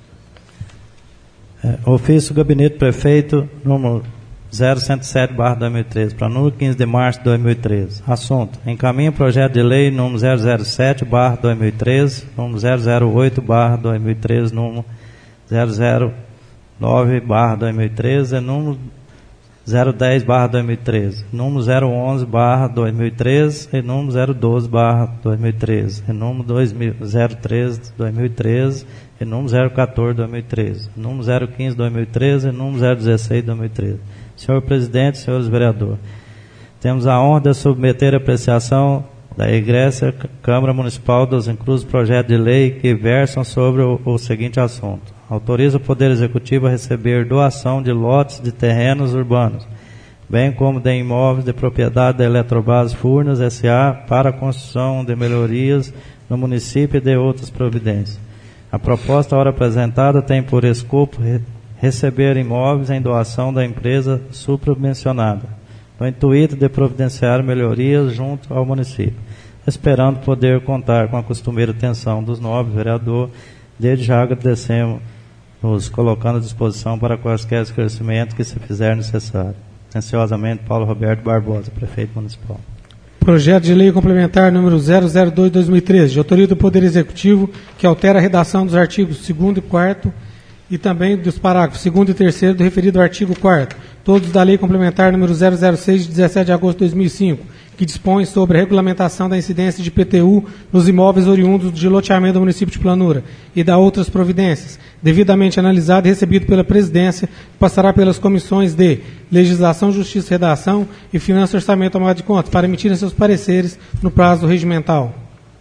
É, ofício do Gabinete Prefeito, número zero cento e sete barra dois mil e treze, para número quinze de março de dois mil e treze. Assunto: encaminha projeto de lei número zero zero sete barra dois mil e treze, número zero zero oito barra dois mil e treze, número zero zero nove barra dois mil e treze, número zero dez barra dois mil e treze, número zero onze barra dois mil e treze e número zero doze barra dois mil e treze, e número zero treze barra dois mil e treze e número zero quatorze barra dois mil e treze, número zero quinze barra dois mil e treze e número zero dezesseis barra dois mil e treze. Senhor Presidente, senhores vereadores, temos a honra de submeter a apreciação da egressa Câmara Municipal dos inclusos projetos de lei que versam sobre o, o seguinte assunto. Autoriza o Poder Executivo a receber doação de lotes de terrenos urbanos, bem como de imóveis de propriedade da Eletrobras Furnas S A para a construção de melhorias no município e de outras providências. A proposta, ora apresentada, tem por escopo re receber imóveis em doação da empresa supramencionada, no intuito de providenciar melhorias junto ao município, esperando poder contar com a costumeira atenção dos nobres vereadores. Desde já agradecemos, nos colocando à disposição para quaisquer esclarecimentos que se fizer necessário. Atenciosamente, Paulo Roberto Barbosa, Prefeito Municipal.
Projeto de lei complementar número zero zero dois barra dois mil e treze, de autoria do Poder Executivo, que altera a redação dos artigos segundo e quarto e também dos parágrafos segundo e terceiro do referido artigo quarto, todos da Lei Complementar número zero zero seis, de dezessete de agosto de dois mil e cinco, que dispõe sobre a regulamentação da incidência de I P T U nos imóveis oriundos de loteamento do município de Planura e da outras providências, devidamente analisado e recebido pela Presidência, passará pelas comissões de Legislação, Justiça e Redação e Finanças e Orçamento Tomada de Contas para emitirem seus pareceres no prazo regimental.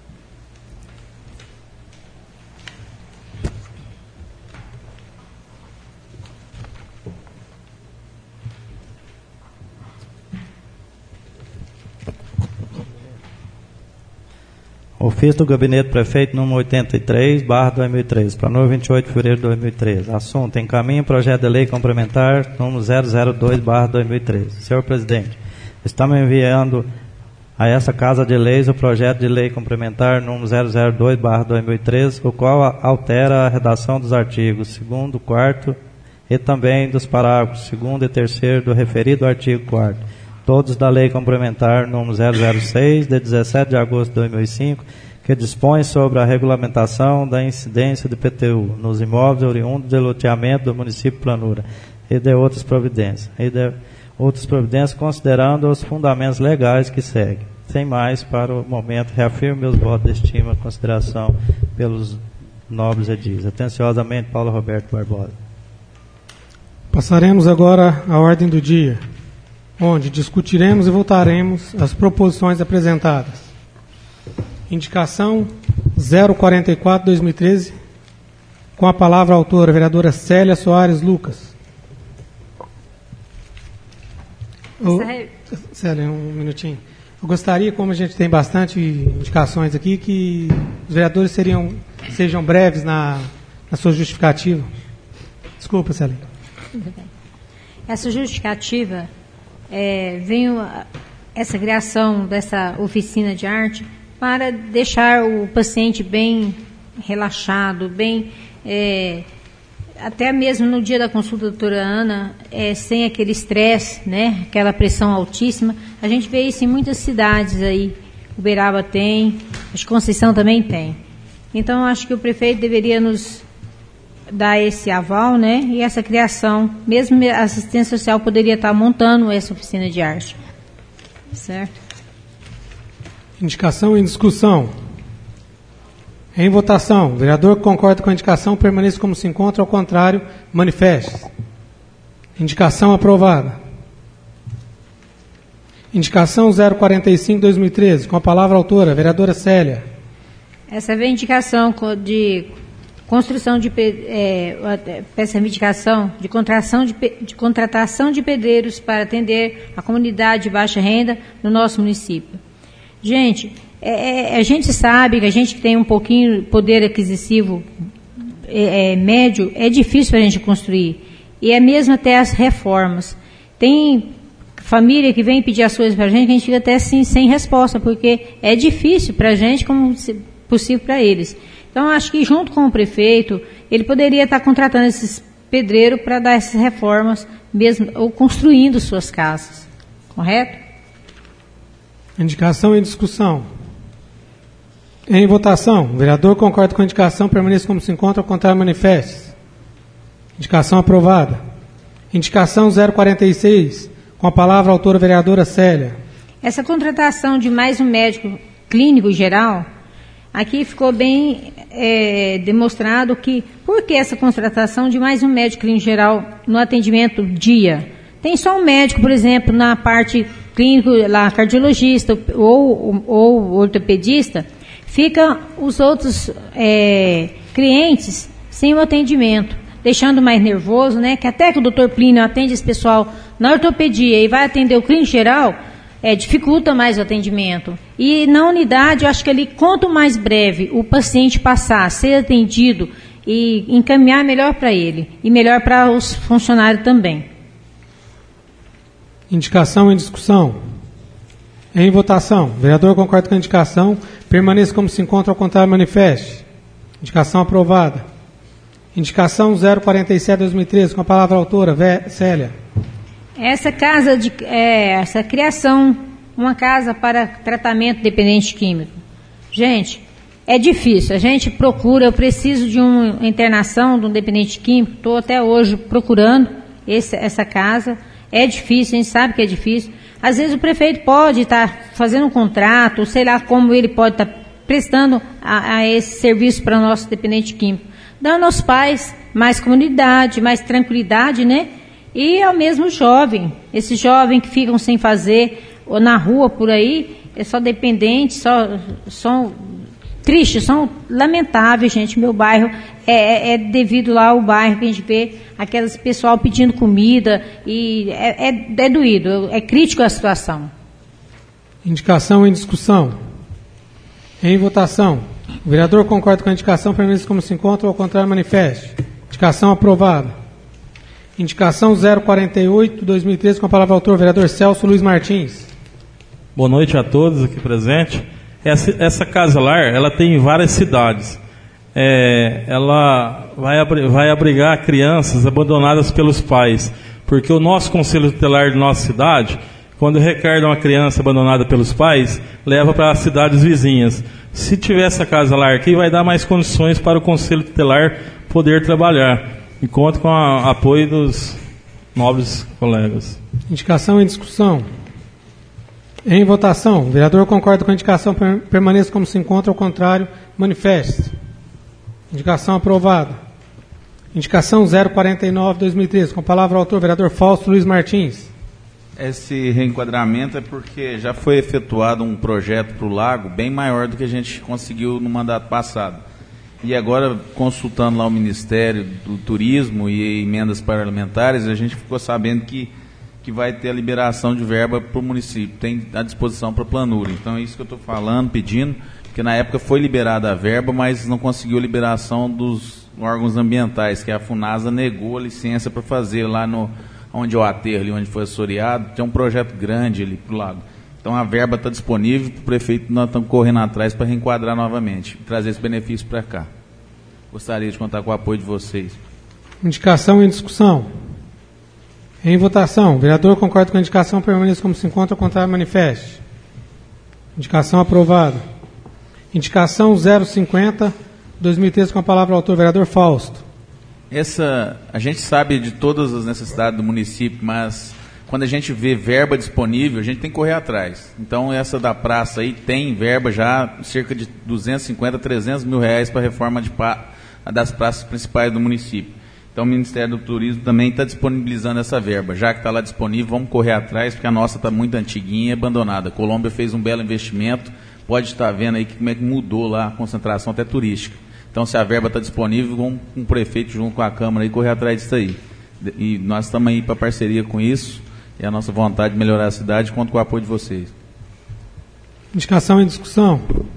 Ofício do Gabinete Prefeito número oitenta e três barra dois mil e treze, para número vinte e oito de fevereiro de dois mil e treze. Assunto: encaminha projeto de lei complementar número zero zero dois barra dois mil e treze. Senhor Presidente, estamos enviando a essa Casa de Leis o projeto de lei complementar número zero zero dois barra dois mil e treze, o qual altera a redação dos artigos segundo, quarto e também dos parágrafos segundo e terceiro do referido artigo quarto, todos da Lei Complementar número zero zero seis, de dezessete de agosto de dois mil e cinco, que dispõe sobre a regulamentação da incidência de I P T U nos imóveis oriundos de loteamento do município de Planura e de outras providências, e de outras providências considerando os fundamentos legais que seguem. Sem mais, para o momento, reafirmo meus votos de estima e consideração pelos nobres edis. Atenciosamente, Paulo Roberto Barbosa.
Passaremos agora à ordem do dia, onde discutiremos e votaremos as proposições apresentadas. Indicação zero quarenta e quatro barra dois mil e treze, com a palavra a autora, a vereadora Célia Soares Lucas. Oh, Célia, um minutinho. Eu gostaria, como a gente tem bastante indicações aqui, que os vereadores seriam, sejam breves na, na sua justificativa. Desculpa, Célia.
Tudo bem. Essa justificativa É, vem essa criação dessa oficina de arte para deixar o paciente bem relaxado, bem, é, até mesmo no dia da consulta da doutora Ana, é, sem aquele estresse, né, aquela pressão altíssima. A gente vê isso em muitas cidades aí. Uberaba tem, acho que Conceição também tem. Então, acho que o prefeito deveria nos dar esse aval, né? E essa criação, mesmo a assistência social poderia estar montando essa oficina de arte. Certo?
Indicação em discussão. Em votação, o vereador que concorda com a indicação permaneça como se encontra, ao contrário, manifeste-se. Indicação aprovada. Indicação zero quarenta e cinco, dois mil e treze, com a palavra a autora, vereadora Célia.
Essa reivindicação de construção de é, essa reivindicação de contratação de, de contratação de pedreiros para atender a comunidade de baixa renda no nosso município. Gente, é, a gente sabe que a gente que tem um pouquinho poder aquisitivo é, é, médio, é difícil para a gente construir. E é mesmo até as reformas. Tem família que vem pedir as coisas para a gente, que a gente fica até assim, sem resposta, porque é difícil para a gente como possível para eles. Então, acho que junto com o prefeito, ele poderia estar contratando esses pedreiros para dar essas reformas, mesmo, ou construindo suas casas. Correto?
Indicação em discussão. Em votação, o vereador concorda com a indicação, permaneça como se encontra, ao contrário, manifeste. Indicação aprovada. Indicação zero quarenta e seis, com a palavra a autora vereadora Célia.
Essa contratação de mais um médico clínico geral, aqui ficou bem é, demonstrado que, por que essa contratação de mais um médico clínico geral no atendimento dia? Tem só um médico, por exemplo, na parte clínico, lá, cardiologista ou, ou ortopedista, fica os outros é, clientes sem o atendimento, deixando mais nervoso, né? Que até que o doutor Plínio atende esse pessoal na ortopedia e vai atender o clínico geral, é, dificulta mais o atendimento. E na unidade, eu acho que ali, quanto mais breve o paciente passar a ser atendido e encaminhar melhor para ele e melhor para os funcionários também.
Indicação em discussão. Em votação, o vereador concorda com a indicação, permaneça como se encontra, ao contrário, manifeste. Indicação aprovada. Indicação zero quarenta e sete, dois mil e treze, com a palavra a autora, Vé, Célia.
Essa casa de, é, essa criação, uma casa para tratamento dependente químico. Gente, é difícil. A gente procura, eu preciso de uma internação de um dependente químico, estou até hoje procurando esse, essa casa. É difícil, a gente sabe que é difícil. Às vezes o prefeito pode estar fazendo um contrato, sei lá como ele pode estar prestando a, a esse serviço para o nosso dependente químico, dando aos pais mais comunidade, mais tranquilidade, né? E ao mesmo jovem, esses jovens que ficam sem fazer, ou na rua por aí, é só dependente, só, são tristes, são lamentáveis, gente. Meu bairro é, é devido lá ao bairro que a gente vê aquelas pessoal pedindo comida e é, é, é doído, é crítico a situação.
Indicação em discussão. Em votação. O vereador concorda com a indicação, permaneça como se encontra, ou ao contrário, manifeste. Indicação aprovada. Indicação zero quarenta e oito, dois mil e treze, com a palavra autor, vereador Celso Luiz Martins.
Boa noite a todos aqui presentes. Essa, essa Casa Lar, ela tem em várias cidades. É, ela vai, abri, vai abrigar crianças abandonadas pelos pais, porque o nosso Conselho Tutelar de nossa cidade, quando requer uma criança abandonada pelos pais, leva para as cidades vizinhas. Se tiver essa Casa Lar aqui, vai dar mais condições para o Conselho Tutelar poder trabalhar, e conta com o apoio dos nobres colegas.
Indicação em discussão. Em votação, o vereador concorda com a indicação, permaneça como se encontra, ao contrário, manifeste. Indicação aprovada. Indicação zero quarenta e nove, dois mil e treze, com a palavra o autor, vereador Fausto Luiz Martins.
Esse reenquadramento é porque já foi efetuado um projeto para o lago bem maior do que a gente conseguiu no mandato passado. E agora, consultando lá o Ministério do Turismo e emendas parlamentares, a gente ficou sabendo que que vai ter a liberação de verba para o município, tem à disposição para a planura. Então é isso que eu estou falando, pedindo, porque na época foi liberada a verba, mas não conseguiu a liberação dos órgãos ambientais, que a FUNASA negou a licença para fazer lá no, onde é o aterro, ali onde foi assoreado, tem um projeto grande ali para o lado. Então a verba está disponível, o prefeito nós estamos correndo atrás para reenquadrar novamente, trazer esse benefício para cá. Gostaria de contar com o apoio de vocês.
Indicação em discussão. Em votação, o vereador concorda com a indicação, permaneça como se encontra, ao contrário, manifeste. Indicação aprovada. Indicação zero cinquenta, dois mil e treze, com a palavra o autor, vereador Fausto.
Essa, a gente sabe de todas as necessidades do município, mas quando a gente vê verba disponível, a gente tem que correr atrás. Então, essa da praça aí tem verba já, cerca de duzentos e cinquenta, trezentos mil reais para a reforma de pa, das praças principais do município. Então, o Ministério do Turismo também está disponibilizando essa verba. Já que está lá disponível, vamos correr atrás, porque a nossa está muito antiguinha e abandonada. A Colômbia fez um belo investimento, pode estar vendo aí que, como é que mudou lá a concentração até turística. Então, se a verba está disponível, vamos com o prefeito junto com a Câmara aí correr atrás disso aí. E nós estamos aí para parceria com isso. É a nossa vontade de melhorar a cidade, conto com o apoio de vocês.
Indicação em discussão.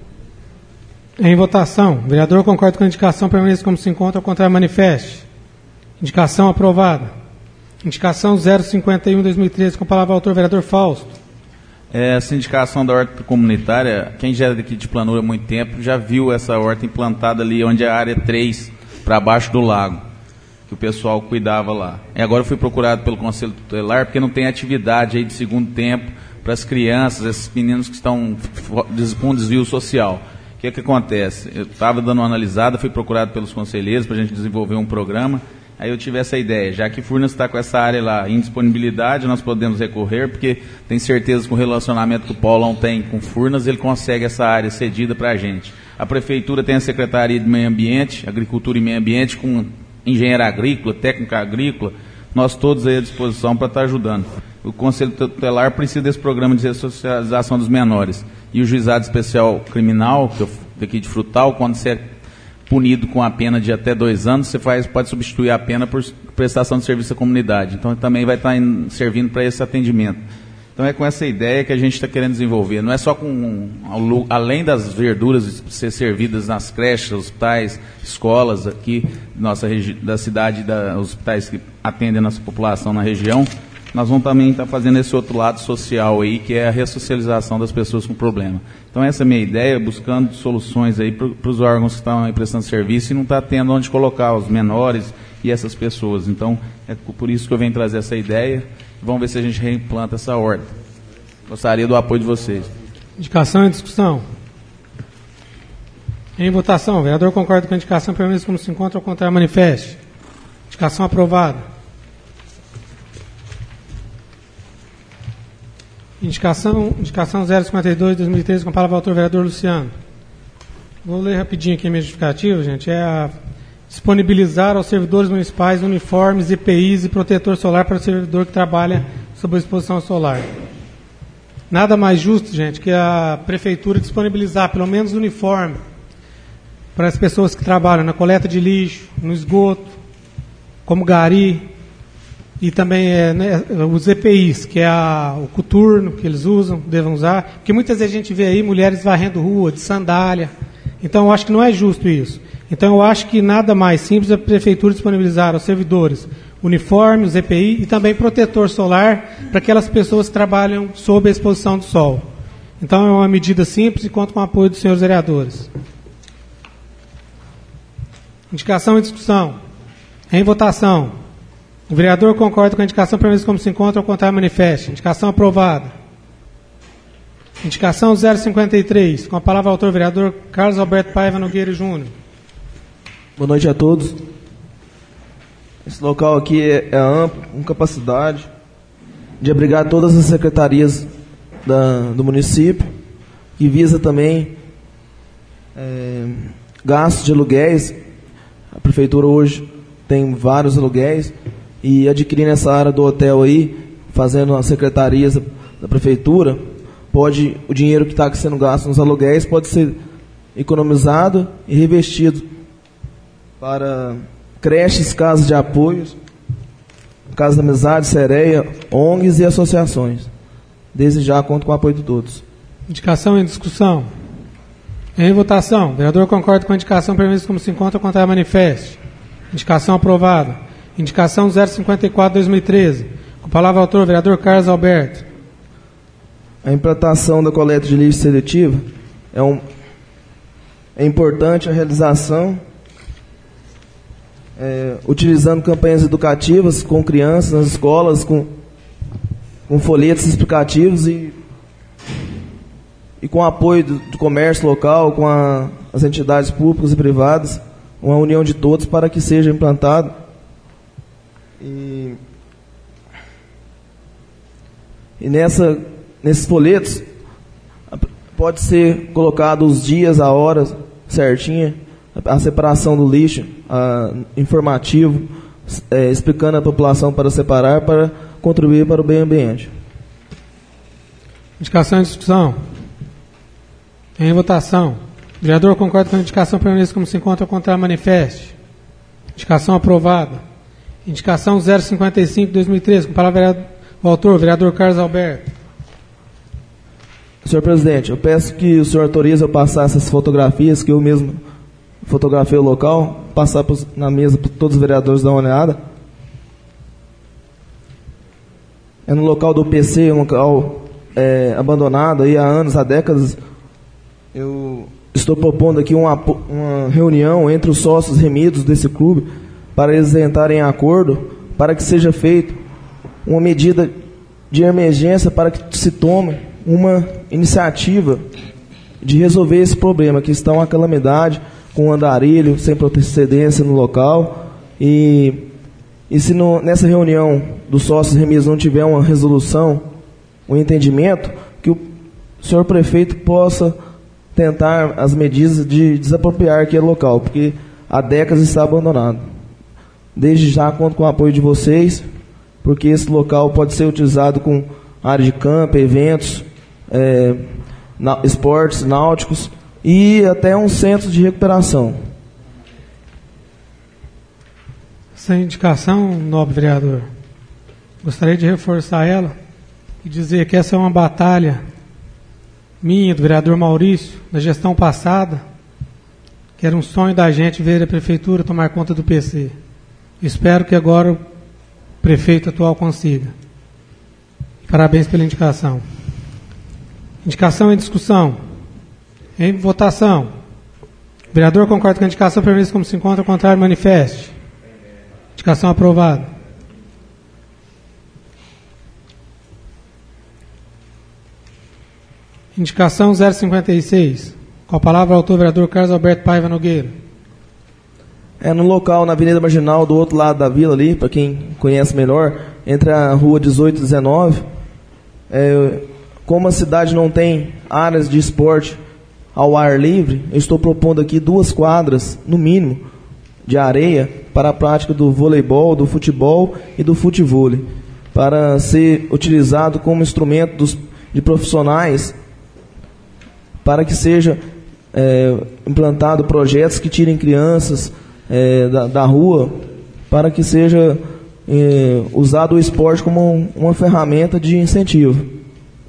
Em votação. O vereador concorda com a indicação, permaneça como se encontra, ao contrário, manifeste. Indicação aprovada. Indicação zero cinquenta e um, dois mil e treze, com a palavra ao autor, vereador Fausto.
Essa indicação da horta comunitária, quem já é daqui de Planura há muito tempo, já viu essa horta implantada ali, onde é a área três, para baixo do lago, que o pessoal cuidava lá. E agora eu fui procurado pelo Conselho Tutelar, porque não tem atividade aí de segundo tempo para as crianças, esses meninos que estão com desvio social. O que é que acontece? Eu estava dando uma analisada, fui procurado pelos conselheiros para a gente desenvolver um programa. Aí eu tive essa ideia, já que Furnas está com essa área lá em disponibilidade, nós podemos recorrer, porque tem certeza que o relacionamento que o Paulão tem com Furnas, ele consegue essa área cedida para a gente. A Prefeitura tem a Secretaria de Meio Ambiente, Agricultura e Meio Ambiente, com engenheiro agrícola, técnica agrícola, nós todos aí à disposição para estar ajudando. O Conselho Tutelar precisa desse programa de ressocialização dos menores. E o Juizado Especial Criminal, que eu, daqui de Frutal, quando você é punido com a pena de até dois anos, você faz, pode substituir a pena por prestação de serviço à comunidade. Então, também vai estar em, servindo para esse atendimento. Então, é com essa ideia que a gente está querendo desenvolver. Não é só com, além das verduras ser servidas nas creches, hospitais, escolas aqui nossa da cidade, da, hospitais que atendem a nossa população na região, nós vamos também estar fazendo esse outro lado social aí, que é a ressocialização das pessoas com problema. Então, essa é a minha ideia, buscando soluções aí para os órgãos que estão aí prestando serviço e não está tendo onde colocar os menores e essas pessoas. Então, é por isso que eu venho trazer essa ideia. Vamos ver se a gente reimplanta essa horta. Gostaria do apoio de vocês.
Indicação em discussão. Em votação. O vereador concorda com a indicação, permaneça como se encontra, ao contrário, manifeste. Indicação aprovada. Indicação, indicação zero cinquenta e dois, dois mil e treze, com a palavra ao autor, vereador Luciano. Vou ler rapidinho aqui a minha justificativa, gente. É a disponibilizar aos servidores municipais uniformes, E P Is e protetor solar para o servidor que trabalha sob a exposição solar. Nada mais justo, gente, que a prefeitura disponibilizar pelo menos uniforme para as pessoas que trabalham na coleta de lixo, no esgoto, como gari, e também é, né, os E P Is, que é a, o coturno que eles usam, devem usar, porque muitas vezes a gente vê aí mulheres varrendo rua, de sandália. Então eu acho que não é justo isso. Então eu acho que nada mais simples a prefeitura disponibilizar aos servidores uniformes, E P I e também protetor solar para aquelas pessoas que trabalham sob a exposição do sol. Então é uma medida simples e conta com o apoio dos senhores vereadores. Indicação e discussão. Em votação. O vereador concorda com a indicação, permaneça como se encontra, ao contrário, manifeste. Indicação aprovada. Indicação zero cinquenta e três, com a palavra ao autor, vereador Carlos Alberto Paiva Nogueira Júnior.
Boa noite a todos. Esse local aqui é, é amplo, com capacidade de abrigar todas as secretarias da, do município, que visa também é, gastos de aluguéis. A prefeitura hoje tem vários aluguéis, e adquirindo essa área do hotel aí, fazendo as secretarias da prefeitura, pode, o dinheiro que está sendo gasto nos aluguéis pode ser economizado e revestido para creches, casas de apoios, casas de amizade, Sereia, O N Gs e associações. Desde já conto com o apoio de todos.
Indicação em discussão. Em votação. O vereador concorda com a indicação, permaneça como se encontra, ao contrário, manifeste. Indicação aprovada. Indicação zero cinquenta e quatro, dois mil e treze. Com a palavra ao autor, vereador Carlos Alberto.
A implantação da coleta de lixo seletiva é, um, é importante a realização, é, utilizando campanhas educativas com crianças nas escolas, com, com folhetos explicativos e, e com apoio do, do comércio local, com a, as entidades públicas e privadas, uma união de todos para que seja implantado. E E nessa, nesses folhetos pode ser colocado os dias, a hora certinha, a separação do lixo, a, informativo, é, explicando a população para separar, para contribuir para o meio ambiente.
Indicação em discussão. Em votação. O vereador concorda com a indicação permanece como se encontra ao contrário, manifeste. Indicação aprovada. Indicação zero cinquenta e cinco de dois mil e treze, com palavra o autor, vereador Carlos Alberto.
Senhor presidente, eu peço que o senhor autorize eu passar essas fotografias, que eu mesmo fotografei o local, passar pros, na mesa para todos os vereadores dar uma olhada. É no local do P C, um local é, abandonado aí há anos, há décadas. Eu estou propondo aqui uma, uma reunião entre os sócios remidos desse clube para eles entrarem em acordo para que seja feita uma medida de emergência para que se tome uma iniciativa de resolver esse problema, que está uma calamidade com andarilho, sem procedência no local. E, e se no, nessa reunião dos sócios remidos não tiver uma resolução, um entendimento, que o senhor prefeito possa tentar as medidas de desapropriar aquele local, porque há décadas está abandonado. Desde já conto com o apoio de vocês, porque esse local pode ser utilizado com área de campo, eventos, é, na, esportes náuticos e até um centro de recuperação.
Essa indicação, nobre vereador, gostaria de reforçar ela e dizer que essa é uma batalha minha, do vereador Maurício, na gestão passada, que era um sonho da gente ver a prefeitura tomar conta do P C. Espero que agora o prefeito atual consiga. Parabéns pela indicação. Indicação em discussão. Em votação. O vereador concorda com a indicação permanece como se encontra, ao contrário, manifeste. Indicação aprovada. Indicação zero cinquenta e seis. Com a palavra o autor, vereador Carlos Alberto Paiva Nogueira.
É no local, na Avenida Marginal, do outro lado da vila ali, para quem conhece melhor, entre a rua dezoito e dezenove. É, como a cidade não tem áreas de esporte ao ar livre, eu estou propondo aqui duas quadras, no mínimo, de areia para a prática do voleibol, do futebol e do futevôlei, para ser utilizado como instrumento dos, de profissionais, para que seja é, implantado projetos que tirem crianças é, da, da rua, para que seja é, usado o esporte como um, uma ferramenta de incentivo.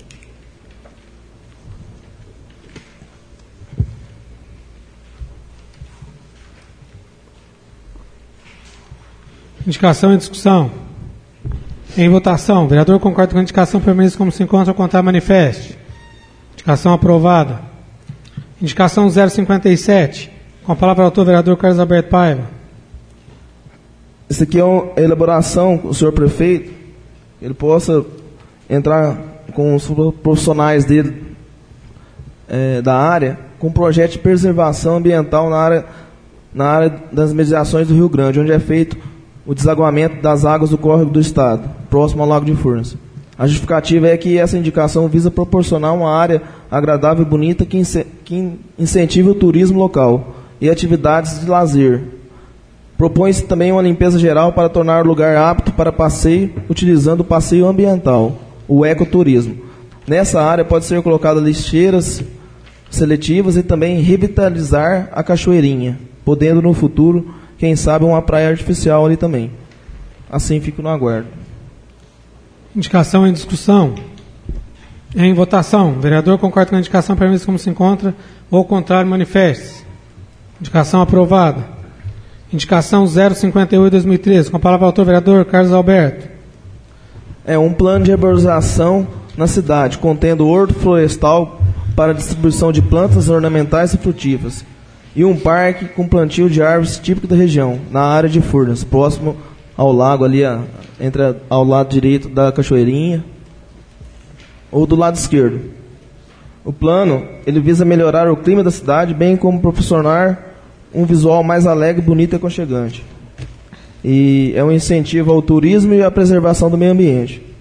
Indicação em discussão. Em votação. O vereador concorda com a indicação permanece como se encontra, ao contrário, manifeste. Indicação aprovada. Indicação zero cinquenta e sete. Com a palavra ao autor, vereador Carlos Alberto Paiva.
Isso aqui é uma elaboração com o senhor prefeito, ele possa entrar com os profissionais dele é, da área, com um projeto de preservação ambiental na área, na área das mediações do Rio Grande, onde é feito o desaguamento das águas do córrego do estado, próximo ao Lago de Furnas. A justificativa é que essa indicação visa proporcionar uma área agradável e bonita que, ince- que incentive o turismo local e atividades de lazer. Propõe-se também uma limpeza geral para tornar o lugar apto para passeio, utilizando o passeio ambiental, o ecoturismo. Nessa área pode ser colocada lixeiras seletivas e também revitalizar a cachoeirinha, podendo no futuro, quem sabe, uma praia artificial ali também. Assim fico no aguardo.
Indicação em discussão. Em votação. O vereador concorda com a indicação permanece como se encontra, ou ao contrário, manifeste. Indicação aprovada. Indicação zero cinquenta e oito de dois mil e treze. Com a palavra ao autor, vereador Carlos Alberto.
É um plano de arborização na cidade, contendo horto florestal para distribuição de plantas ornamentais e frutíferas, e um parque com plantio de árvores típico da região, na área de Furnas, próximo ao lago, ali a, entre a, ao lado direito da cachoeirinha, ou do lado esquerdo. O plano, ele visa melhorar o clima da cidade, bem como proporcionar um visual mais alegre, bonito e aconchegante. E é um incentivo ao turismo e à preservação do meio ambiente.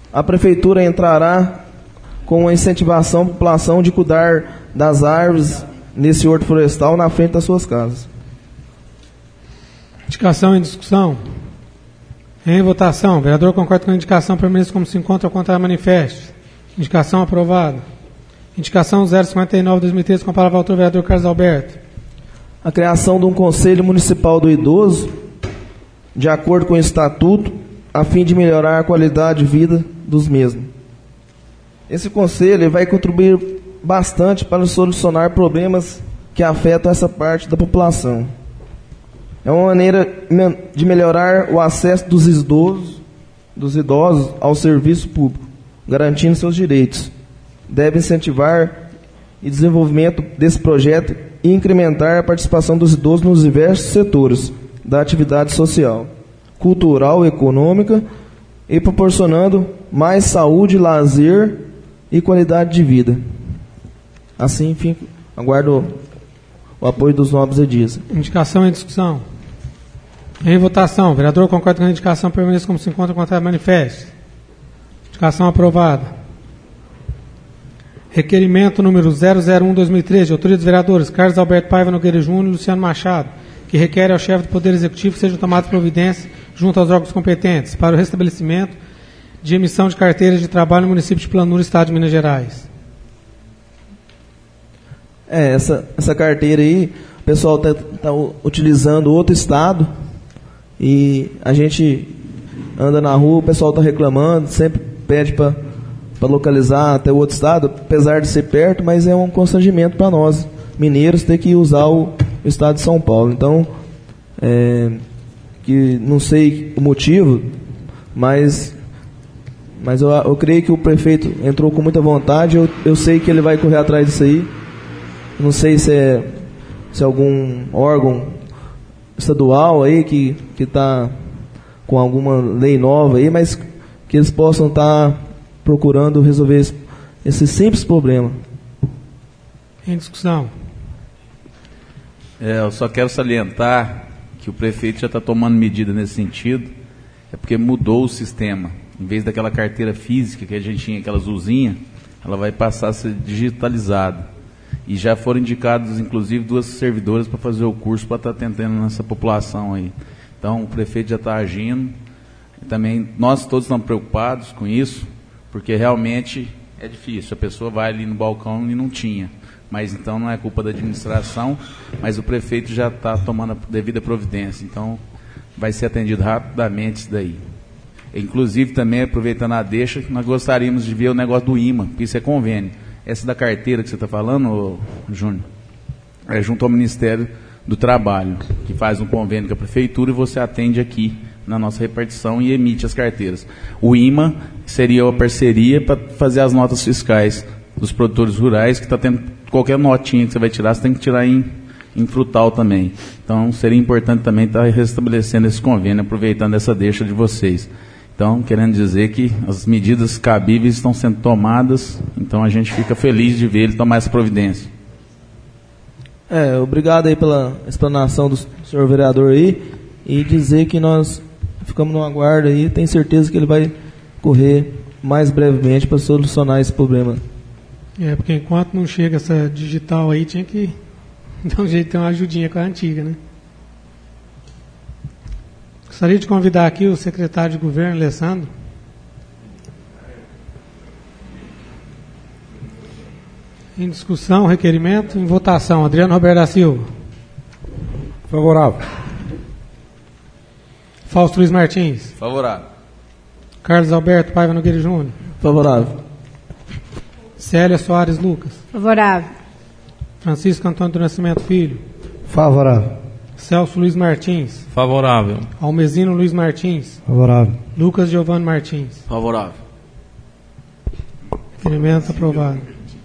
a Prefeitura entrará com a incentivação à população de cuidar das árvores nesse horto florestal na frente das suas casas.
Indicação em discussão. Em votação. O vereador concorda com a indicação, permaneça como se encontra ao contrário manifeste. Indicação aprovada. Indicação zero cinquenta e nove de dois mil e treze, com a palavra ao autor, vereador Carlos Alberto.
A criação de um Conselho Municipal do Idoso, de acordo com o Estatuto, a fim de melhorar a qualidade de vida dos mesmos. Esse Conselho vai contribuir bastante para solucionar problemas que afetam essa parte da população. É uma maneira de melhorar o acesso dos idosos, dos idosos ao serviço público, garantindo seus direitos. Deve incentivar o desenvolvimento desse projeto e incrementar a participação dos idosos nos diversos setores da atividade social, cultural e econômica, e proporcionando mais saúde, lazer e qualidade de vida. Assim, enfim, aguardo o apoio dos nobres edis.
Indicação em discussão. Em votação. O vereador concorda com a indicação, permaneça como se encontra, contrário manifeste. Indicação aprovada. Requerimento número zero zero um de dois mil e treze, de autoria dos vereadores Carlos Alberto Paiva Nogueira Júnior e Luciano Machado, que requer ao chefe do Poder Executivo que sejam tomadas providências junto aos órgãos competentes para o restabelecimento de emissão de carteiras de trabalho no município de Planura, Estado de Minas Gerais.
É, essa, essa carteira aí, o pessoal está tá utilizando outro estado e a gente anda na rua, o pessoal está reclamando, sempre pede para localizar até o outro estado, apesar de ser perto, mas é um constrangimento para nós, mineiros, ter que usar o, o estado de São Paulo. Então, é, que não sei o motivo, mas, mas eu, eu creio que o prefeito entrou com muita vontade, eu, eu sei que ele vai correr atrás disso aí. Não sei se é, se é algum órgão estadual aí que está com alguma lei nova aí, mas que eles possam estar tá procurando resolver esse, esse simples problema.
Em discussão.
É, eu só quero salientar que o prefeito já está tomando medida nesse sentido, é porque mudou o sistema. Em vez daquela carteira física que a gente tinha, aquela azulzinha, ela vai passar a ser digitalizada. E já foram indicados, inclusive, duas servidoras para fazer o curso para estar atendendo nessa população aí. Então, o prefeito já está agindo. Também, nós todos estamos preocupados com isso, porque realmente é difícil. A pessoa vai ali no balcão e não tinha. Mas, então, não é culpa da administração, mas o prefeito já está tomando a devida providência. Então, vai ser atendido rapidamente isso daí. Inclusive, também, aproveitando a deixa, nós gostaríamos de ver o negócio do I M A, porque isso é convênio. Essa da carteira que você está falando, Júnior, é junto ao Ministério do Trabalho, que faz um convênio com a Prefeitura e você atende aqui na nossa repartição e emite as carteiras. O I M A seria a parceria para fazer as notas fiscais dos produtores rurais, que está tendo qualquer notinha que você vai tirar, você tem que tirar em, em frutal também. Então, seria importante também estar restabelecendo esse convênio, aproveitando essa deixa de vocês. Então, querendo dizer que as medidas cabíveis estão sendo tomadas, então a gente fica feliz de ver ele tomar essa providência.
É, obrigado aí pela explanação do senhor vereador aí, e dizer que nós ficamos no aguardo aí, tenho certeza que ele vai correr mais brevemente para solucionar esse problema.
É, porque enquanto não chega essa digital aí, tinha que dar um jeito de ter uma ajudinha com a antiga, né? Gostaria de convidar aqui o secretário de governo, Alessandro. Em discussão, requerimento, em votação. Adriano Roberto da Silva.
Favorável.
Fausto Luiz Martins.
Favorável.
Carlos Alberto Paiva Nogueira Júnior.
Favorável.
Célia Soares Lucas.
Favorável.
Francisco Antônio do Nascimento Filho.
Favorável.
Celso Luiz Martins.
Favorável.
Almezino Luiz Martins.
Favorável.
Lucas Giovanni Martins.
Favorável.
Requerimento aprovado.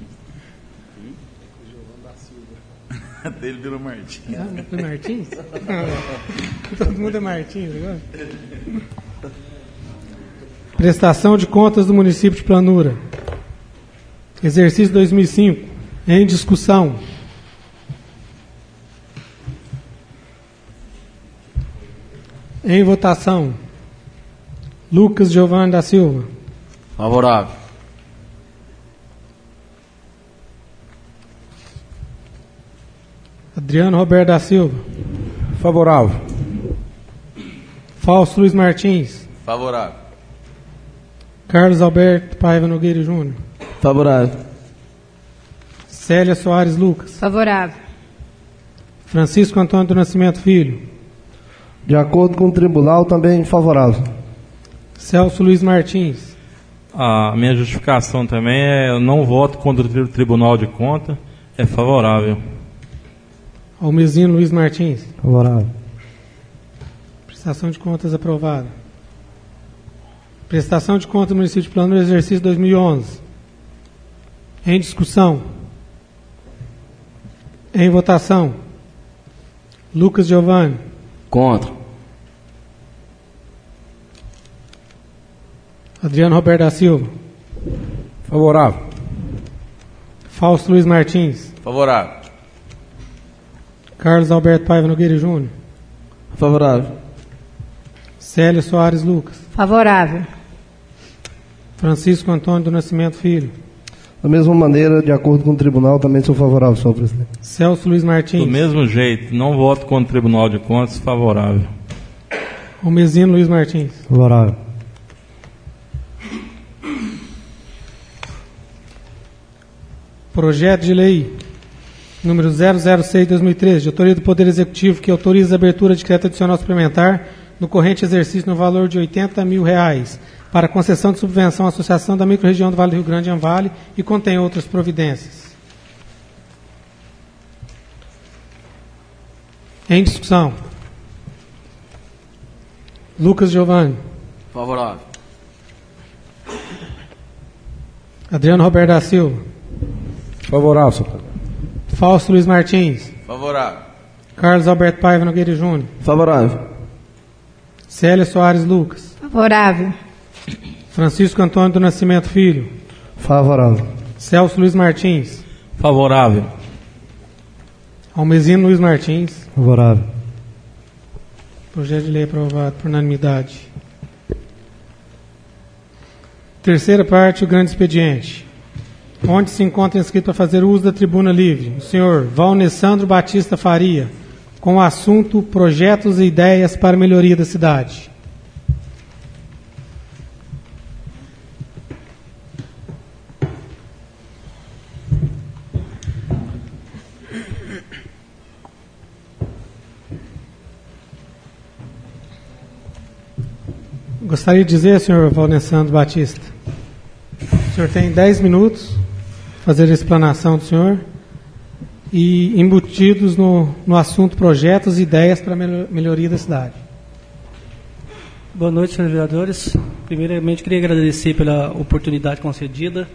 Até ele virou Martins.
Ah, não foi Martins? Todo mundo é Martins agora. Prestação de contas do município de Planura. Exercício dois mil e cinco. Em discussão. Em votação. Lucas Giovanni da Silva.
Favorável.
Adriano Roberto da Silva.
Favorável.
Fausto Luiz Martins.
Favorável.
Carlos Alberto Paiva Nogueira Júnior.
Favorável.
Célia Soares Lucas.
Favorável.
Francisco Antônio do Nascimento Filho.
De acordo com o tribunal, também favorável.
Celso Luiz Martins.
A minha justificação também é: eu não voto contra o Tribunal de Contas, é favorável.
Almezino Luiz Martins.
Favorável.
Prestação de contas aprovada. Prestação de contas do município de Planura, exercício dois mil e onze. Em discussão. Em votação. Lucas Giovanni.
Contra.
Adriano Roberto da Silva.
Favorável.
Fausto Luiz Martins.
Favorável.
Carlos Alberto Paiva Nogueira Júnior.
Favorável.
Célia Soares Lucas.
Favorável.
Francisco Antônio do Nascimento Filho.
Da mesma maneira, de acordo com o tribunal, também sou favorável, senhor presidente.
Celso Luiz Martins.
Do mesmo jeito, não voto contra o Tribunal de Contas, favorável.
Almezino Luiz Martins.
Favorável.
Projeto de lei número zero zero seis barra dois mil e treze, de autoria do Poder Executivo, que autoriza a abertura de crédito adicional suplementar no corrente exercício no valor de oitenta mil reais para concessão de subvenção à Associação da Microrregião do Vale do Rio Grande, Anvale, e contém outras providências. Em discussão. Lucas Giovanni.
Favorável.
Adriano Roberto da Silva.
Favorável, senhor presidente.
Fausto Luiz Martins.
Favorável.
Carlos Alberto Paiva Nogueira Júnior.
Favorável.
Célia Soares Lucas.
Favorável.
Francisco Antônio do Nascimento Filho.
Favorável.
Celso Luiz Martins.
Favorável.
Almezino Luiz Martins.
Favorável.
Projeto de lei aprovado por unanimidade. Terceira parte, o grande expediente. Onde se encontra inscrito para fazer uso da tribuna livre o senhor Valnessandro Batista Faria, com o assunto Projetos e Ideias para a Melhoria da Cidade. Gostaria de dizer, senhor Valnessandro Batista, o senhor tem dez minutos para fazer a explanação do senhor e embutidos no, no assunto projetos e ideias para a melhoria da cidade.
Boa noite, senhores vereadores. Primeiramente, queria agradecer pela oportunidade concedida.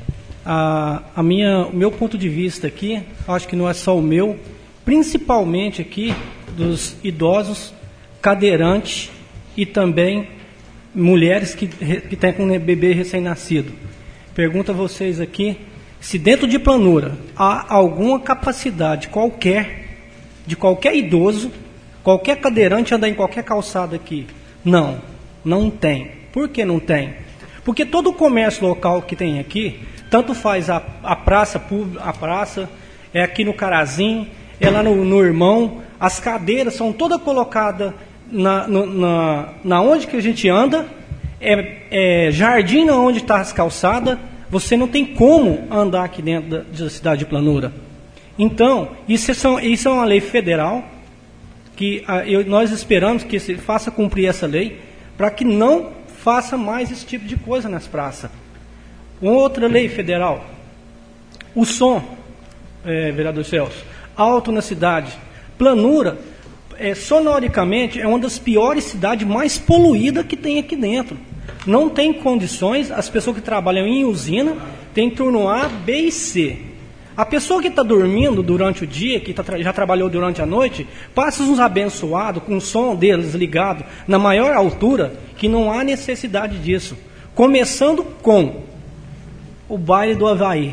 A, a minha, o meu ponto de vista aqui, acho que não é só o meu, principalmente aqui dos idosos, cadeirantes e também mulheres que, que têm com um bebê recém-nascido. Pergunto a vocês aqui, se dentro de Planura há alguma capacidade qualquer, de qualquer idoso, qualquer cadeirante andar em qualquer calçada aqui. Não, não tem. Por que não tem? Porque todo o comércio local que tem aqui, tanto faz a, a praça pública, a praça, é aqui no Carazim, é lá no, no Irmão, as cadeiras são todas colocadas na, no, na, na onde que a gente anda, é, é jardim na onde está as calçadas, você não tem como andar aqui dentro da, da cidade de Planura. Então, isso é, isso é uma lei federal, que a, eu, nós esperamos que se faça cumprir essa lei, para que não faça mais esse tipo de coisa nas praças. Uma outra lei federal, o som, é, vereador Celso, alto na cidade. Planura, é, sonoricamente, é uma das piores cidades mais poluídas que tem aqui dentro. Não tem condições, as pessoas que trabalham em usina têm turno A, B e C. A pessoa que está dormindo durante o dia, que tá, já trabalhou durante a noite, passa uns abençoados com o som deles ligado na maior altura, que não há necessidade disso. Começando com o baile do Havaí.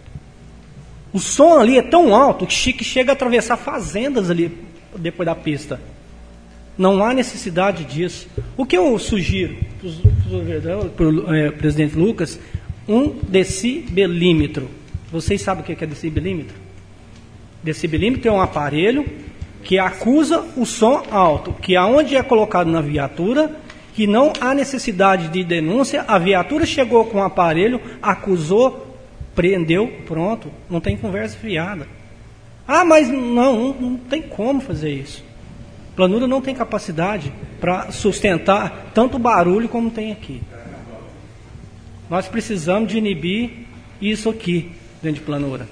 O som ali é tão alto que chega a atravessar fazendas ali depois da pista. Não há necessidade disso. O que eu sugiro para os por, é, presidente Lucas, um decibelímetro. Vocês sabem o que é decibelímetro? Decibelímetro é um aparelho que acusa o som alto, que aonde é colocado na viatura, que não há necessidade de denúncia, a viatura chegou com o aparelho, acusou, prendeu, pronto, não tem conversa fiada. Ah, mas não, não tem como fazer isso. Planura não tem capacidade para sustentar tanto barulho como tem aqui. Nós precisamos de inibir isso aqui dentro de Planura.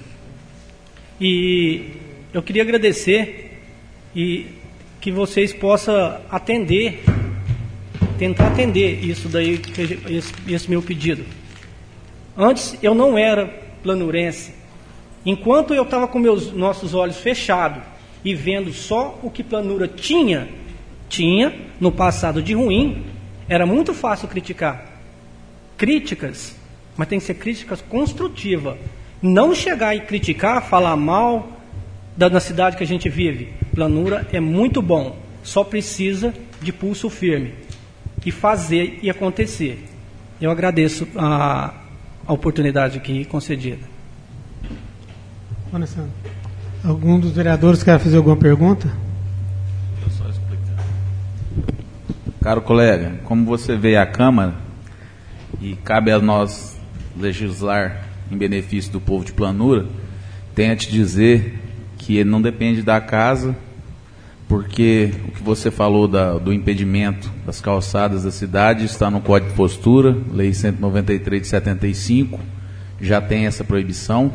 E eu queria agradecer e que vocês possam atender, tentar atender isso daí, esse, esse meu pedido. Antes eu não era planurense. Enquanto eu estava com meus nossos olhos fechados e vendo só o que Planura tinha, tinha no passado de ruim, era muito fácil criticar. Críticas, mas tem que ser críticas construtivas. Não chegar e criticar, falar mal da, da cidade que a gente vive. Planura é muito bom, só precisa de pulso firme e fazer e acontecer. Eu agradeço a, a oportunidade aqui concedida.
Alessandro, algum dos vereadores quer fazer alguma pergunta?
Só explicar. Caro colega, como você veio à Câmara e cabe a nós legislar em benefício do povo de Planura, tenho a te dizer que ele não depende da casa, porque o que você falou da, do impedimento das calçadas da cidade está no Código de Postura, Lei cento e noventa e três de setenta e cinco, já tem essa proibição.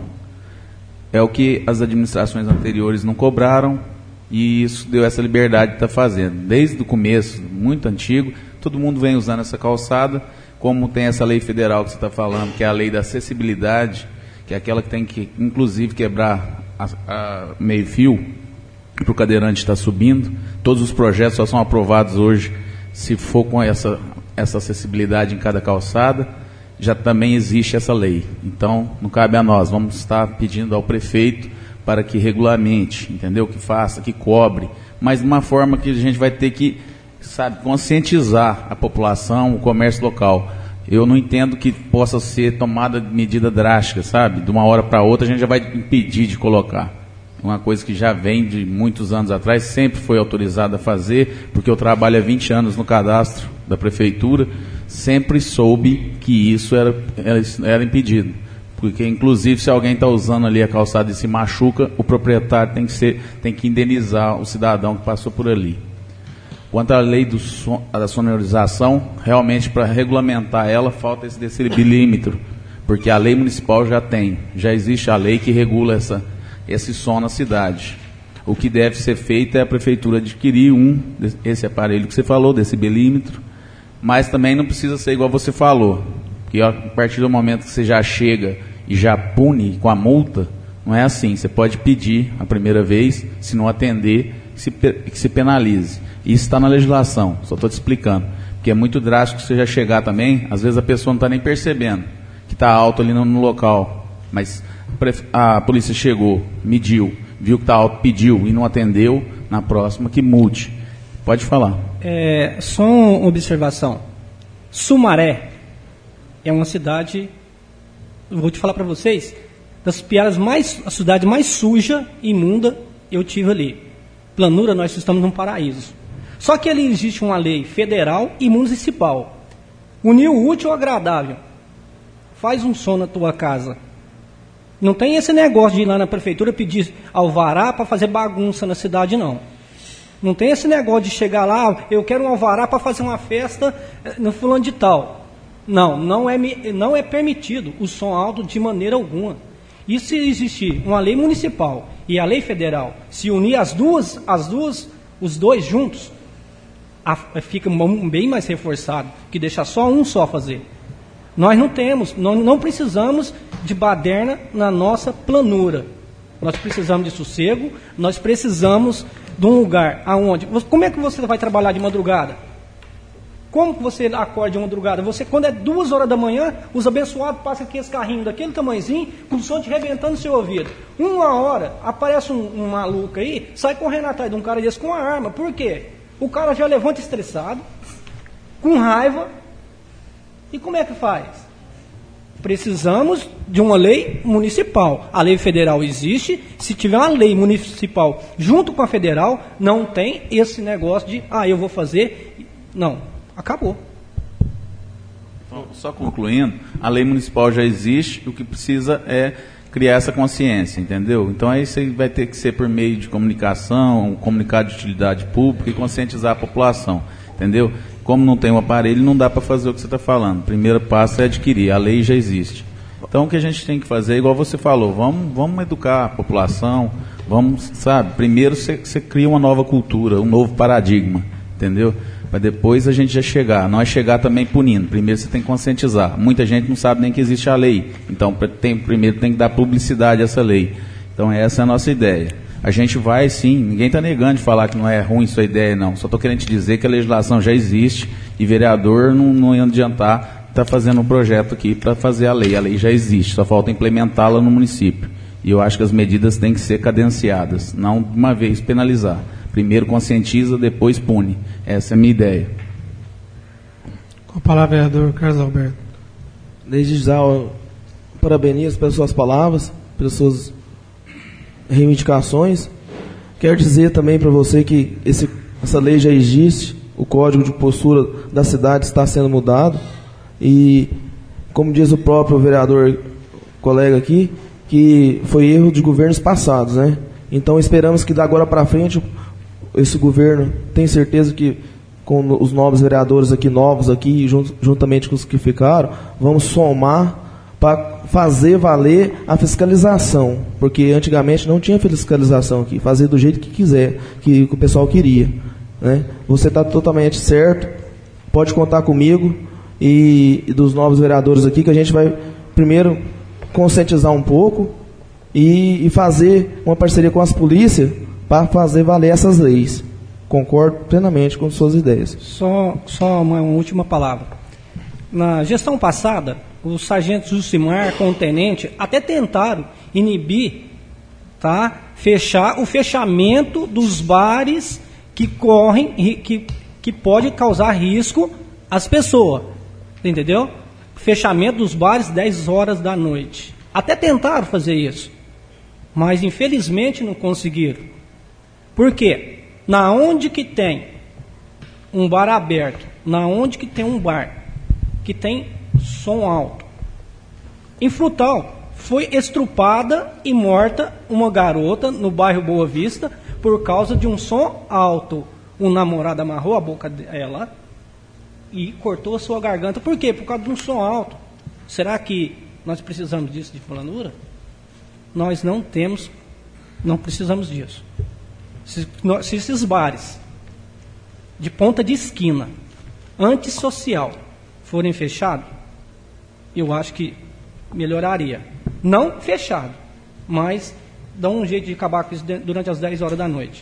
É o que as administrações anteriores não cobraram e isso deu essa liberdade de estar fazendo. Desde o começo, muito antigo, todo mundo vem usando essa calçada, como tem essa lei federal que você está falando, que é a lei da acessibilidade, que é aquela que tem que, inclusive, quebrar a, a meio-fio para o cadeirante estar subindo. Todos os projetos só são aprovados hoje se for com essa, essa acessibilidade em cada calçada. Já também existe essa lei. Então, não cabe a nós. Vamos estar pedindo ao prefeito para que regulamente, entendeu? Que faça, que cobre, mas de uma forma que a gente vai ter que, sabe, conscientizar a população, o comércio local. Eu não entendo que possa ser tomada medida drástica, sabe? De uma hora para outra a gente já vai impedir de colocar. Uma coisa que já vem de muitos anos atrás, sempre foi autorizada a fazer, porque eu trabalho há vinte anos no cadastro da prefeitura, sempre soube que isso era, era, era impedido. Porque, inclusive, se alguém está usando ali a calçada e se machuca, o proprietário tem que, ser, tem que indenizar o cidadão que passou por ali. Quanto à lei do som, da sonorização, realmente, para regulamentar ela, falta esse decibelímetro, porque a lei municipal já tem, já existe a lei que regula essa, esse som na cidade. O que deve ser feito é a prefeitura adquirir um, esse aparelho que você falou, decibelímetro, mas também não precisa ser igual você falou, que a partir do momento que você já chega e já pune com a multa, não é assim. Você pode pedir a primeira vez, se não atender, que se, que se penalize. Isso está na legislação, só estou te explicando, porque é muito drástico você já chegar também, às vezes a pessoa não está nem percebendo que está alto ali no, no local, mas a polícia chegou, mediu, viu que está alto, pediu e não atendeu, na próxima que multe. Pode falar.
É, só uma observação. Sumaré é uma cidade, eu vou te falar para vocês, das piadas mais, a cidade mais suja e imunda eu tive ali. Planura, nós estamos num paraíso. Só que ali existe uma lei federal e municipal. Unir o útil ao agradável. Faz um som na tua casa. Não tem esse negócio de ir lá na prefeitura pedir alvará para fazer bagunça na cidade, não. Não tem esse negócio de chegar lá, eu quero um alvará para fazer uma festa no fulano de tal. Não, não é, não é permitido o som alto de maneira alguma. E se existir uma lei municipal e a lei federal, se unir as duas, as duas, os dois juntos, a, fica bem mais reforçado que deixar só um só fazer. Nós não temos, não, não precisamos de baderna na nossa planura. Nós precisamos de sossego, nós precisamos de um lugar aonde... Como é que você vai trabalhar de madrugada? Como que você acorda de madrugada? Você, quando é duas horas da manhã, os abençoados passam aqueles carrinhos daquele tamanhozinho, com o som te arrebentando no seu ouvido. Uma hora, aparece um, um maluco aí, sai correndo atrás de um cara desse com uma arma. Por quê? O cara já levanta estressado, com raiva, E como é que faz? Precisamos de uma lei municipal. A lei federal existe. Se tiver uma lei municipal junto com a federal, não tem esse negócio de, ah, eu vou fazer. Não, acabou.
Então, só concluindo, a lei municipal já existe, o que precisa é criar essa consciência, entendeu? Então aí isso vai ter que ser por meio de comunicação, um comunicado de utilidade pública e conscientizar a população, entendeu? Como não tem um aparelho, não dá para fazer o que você está falando. O primeiro passo é adquirir, a lei já existe. Então o que a gente tem que fazer, igual você falou, vamos, vamos educar a população, vamos, sabe, primeiro você, você cria uma nova cultura, um novo paradigma, entendeu? Para depois a gente já chegar, não é chegar também punindo, primeiro você tem que conscientizar. Muita gente não sabe nem que existe a lei, então tem, primeiro tem que dar publicidade a essa lei. Então essa é a nossa ideia. A gente vai sim, ninguém está negando de falar que não é ruim sua ideia não, só estou querendo te dizer que a legislação já existe e vereador não, não ia adiantar estar tá fazendo um projeto aqui para fazer a lei, a lei já existe, só falta implementá-la no município. E eu acho que as medidas têm que ser cadenciadas, não de uma vez penalizar. Primeiro conscientiza, depois pune. Essa é a minha ideia.
Com a palavra, vereador Carlos Alberto.
Desde já, eu parabenizo pelas suas palavras, pelas suas reivindicações. Quero dizer também para você que esse, essa lei já existe, o Código de Postura da cidade está sendo mudado e, como diz o próprio vereador colega aqui, que foi erro de governos passados, né? Então esperamos que da agora para frente esse governo, tenho certeza que com os novos vereadores aqui, novos aqui, junt, juntamente com os que ficaram, vamos somar para fazer valer a fiscalização, porque antigamente não tinha fiscalização aqui, fazer do jeito que quiser, que, que o pessoal queria, né? Você está totalmente certo, pode contar comigo e, e dos novos vereadores aqui, que a gente vai primeiro conscientizar um pouco e, e fazer uma parceria com as polícias para fazer valer essas leis. Concordo plenamente com suas ideias.
Só, só uma, uma última palavra. Na gestão passada, os sargentos Jucimar com o tenente até tentaram inibir, tá, fechar o fechamento dos bares que correm, que, que pode causar risco às pessoas. Entendeu? Fechamento dos bares dez horas da noite. Até tentaram fazer isso, mas infelizmente não conseguiram. Por quê? Na onde que tem um bar aberto, na onde que tem um bar que tem som alto, em Frutal foi estrupada e morta uma garota no bairro Boa Vista por causa de um som alto. Um namorado amarrou a boca dela e cortou a sua garganta. Por quê? Por causa de um som alto. Será que nós precisamos disso de planura? Nós não temos, não precisamos disso. Se, se esses bares de ponta de esquina, antissocial, forem fechados, eu acho que melhoraria. Não fechado, mas dá um jeito de acabar com isso durante as dez horas da noite.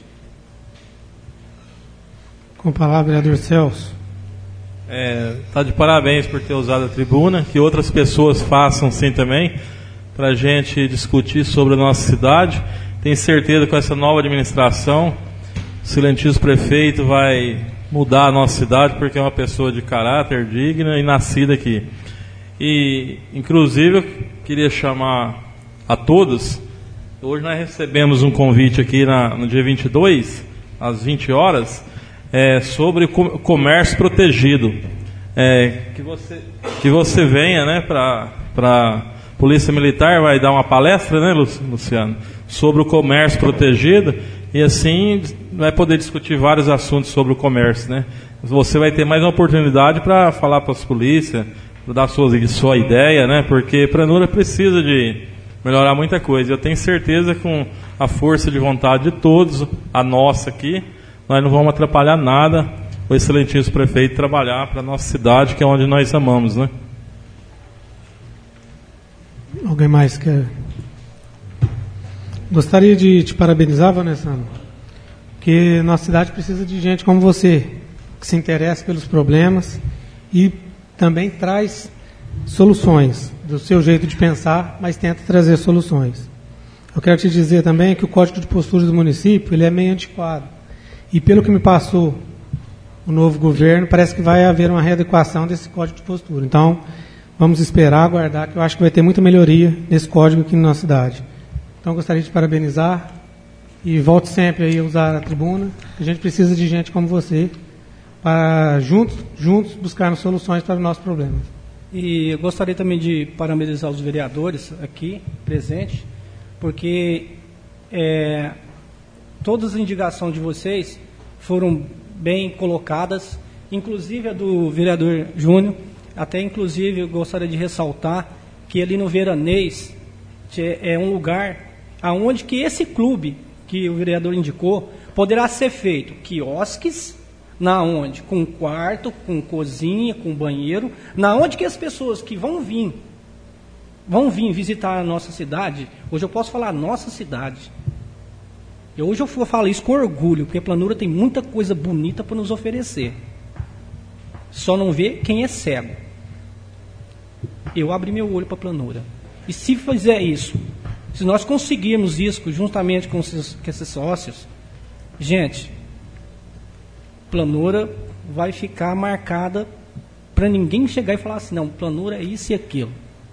Com a palavra, vereador Celso.
É, tá de parabéns por ter usado a tribuna, que outras pessoas façam sim também, para a gente discutir sobre a nossa cidade. Tenho certeza que com essa nova administração, o Silentíssimo prefeito vai mudar a nossa cidade, porque é uma pessoa de caráter, digna e nascida aqui. E, inclusive, eu queria chamar a todos. Hoje nós recebemos um convite aqui na, no dia vinte e dois, às vinte horas, é, sobre o comércio protegido. É, que, você, que você venha, né, para a Polícia Militar, vai dar uma palestra, né, Luciano, sobre o comércio protegido, e assim vai poder discutir vários assuntos sobre o comércio, né? Você vai ter mais uma oportunidade para falar para as polícias, para dar sua, sua ideia, né? Porque Pranura precisa de melhorar muita coisa. Eu tenho certeza que com a força de vontade de todos, a nossa aqui, nós não vamos atrapalhar nada o excelentíssimo prefeito trabalhar para a nossa cidade, que é onde nós amamos, né?
Alguém mais quer? Gostaria de te parabenizar, Vanessa, porque nossa cidade precisa de gente como você, que se interessa pelos problemas e também traz soluções, do seu jeito de pensar, mas tenta trazer soluções. Eu quero te dizer também que o Código de Postura do município ele é meio antiquado. E pelo que me passou o novo governo, parece que vai haver uma readequação desse código de postura. Então, vamos esperar, aguardar, que eu acho que vai ter muita melhoria nesse código aqui na nossa cidade. Então, gostaria de parabenizar e volte sempre aí a usar a tribuna. A gente precisa de gente como você para juntos, juntos buscarmos soluções para os nossos problemas.
E eu gostaria também de parabenizar os vereadores aqui presentes, porque é, todas as indicações de vocês foram bem colocadas, inclusive a do vereador Júnior. Até inclusive eu gostaria de ressaltar que ali no Veranês é um lugar aonde que esse clube que o vereador indicou poderá ser feito quiosques, na onde com quarto, com cozinha, com banheiro, na onde que as pessoas que vão vir vão vir visitar a nossa cidade. Hoje eu posso falar nossa cidade. E hoje eu falo isso com orgulho, porque a Planura tem muita coisa bonita para nos oferecer. Só não vê quem é cego. Eu abri meu olho para a Planura. E se fizer isso, se nós conseguirmos isso juntamente com esses, com esses sócios, gente, Planura vai ficar marcada para ninguém chegar e falar assim, não, Planura é isso e aquilo.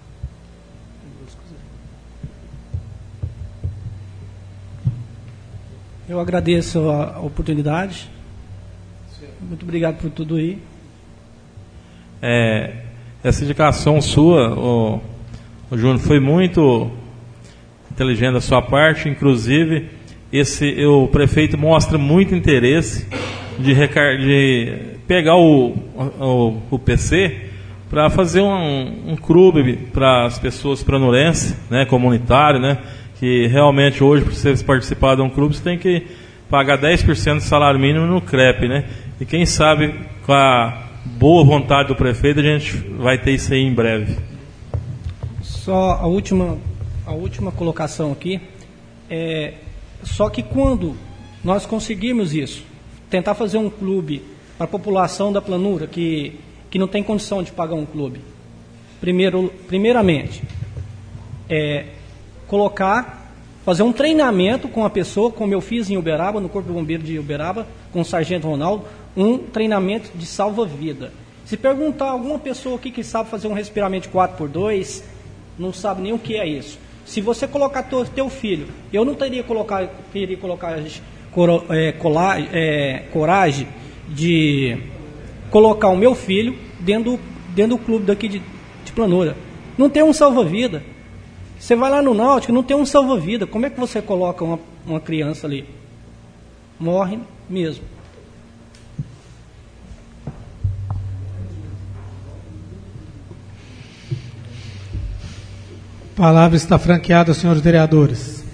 Eu agradeço a oportunidade. Muito obrigado por tudo aí.
É, essa indicação sua, o, o Júnior, foi muito inteligente da sua parte. Inclusive, esse, o prefeito mostra muito interesse de, recar, de pegar o, o, o P C para fazer um, um clube para as pessoas pranurenses, né, comunitário, né, que realmente hoje, para você participar de um clube, você tem que pagar dez por cento do salário mínimo no C R E P, né? E quem sabe, com a boa vontade do prefeito, a gente vai ter isso aí em breve.
Só a última, a última colocação aqui, é, só que quando nós conseguirmos isso, tentar fazer um clube para a população da Planura, que, que não tem condição de pagar um clube, primeiro, primeiramente, é, colocar, fazer um treinamento com a pessoa, como eu fiz em Uberaba, no Corpo de Bombeiro de Uberaba, com o Sargento Ronaldo, um treinamento de salva-vida. Se perguntar a alguma pessoa aqui que sabe fazer um respiramento quatro por dois, não sabe nem o que é isso. Se você colocar teu, teu filho, eu não teria colocar, teria colocar, coro, é, colar, é, coragem de colocar o meu filho dentro do, dentro do clube daqui de, de Planura. Não tem um salva-vida. Você vai lá no Náutico, não tem um salva-vida. Como é que você coloca uma, uma criança ali? Morre mesmo.
A palavra está franqueada aos senhores vereadores.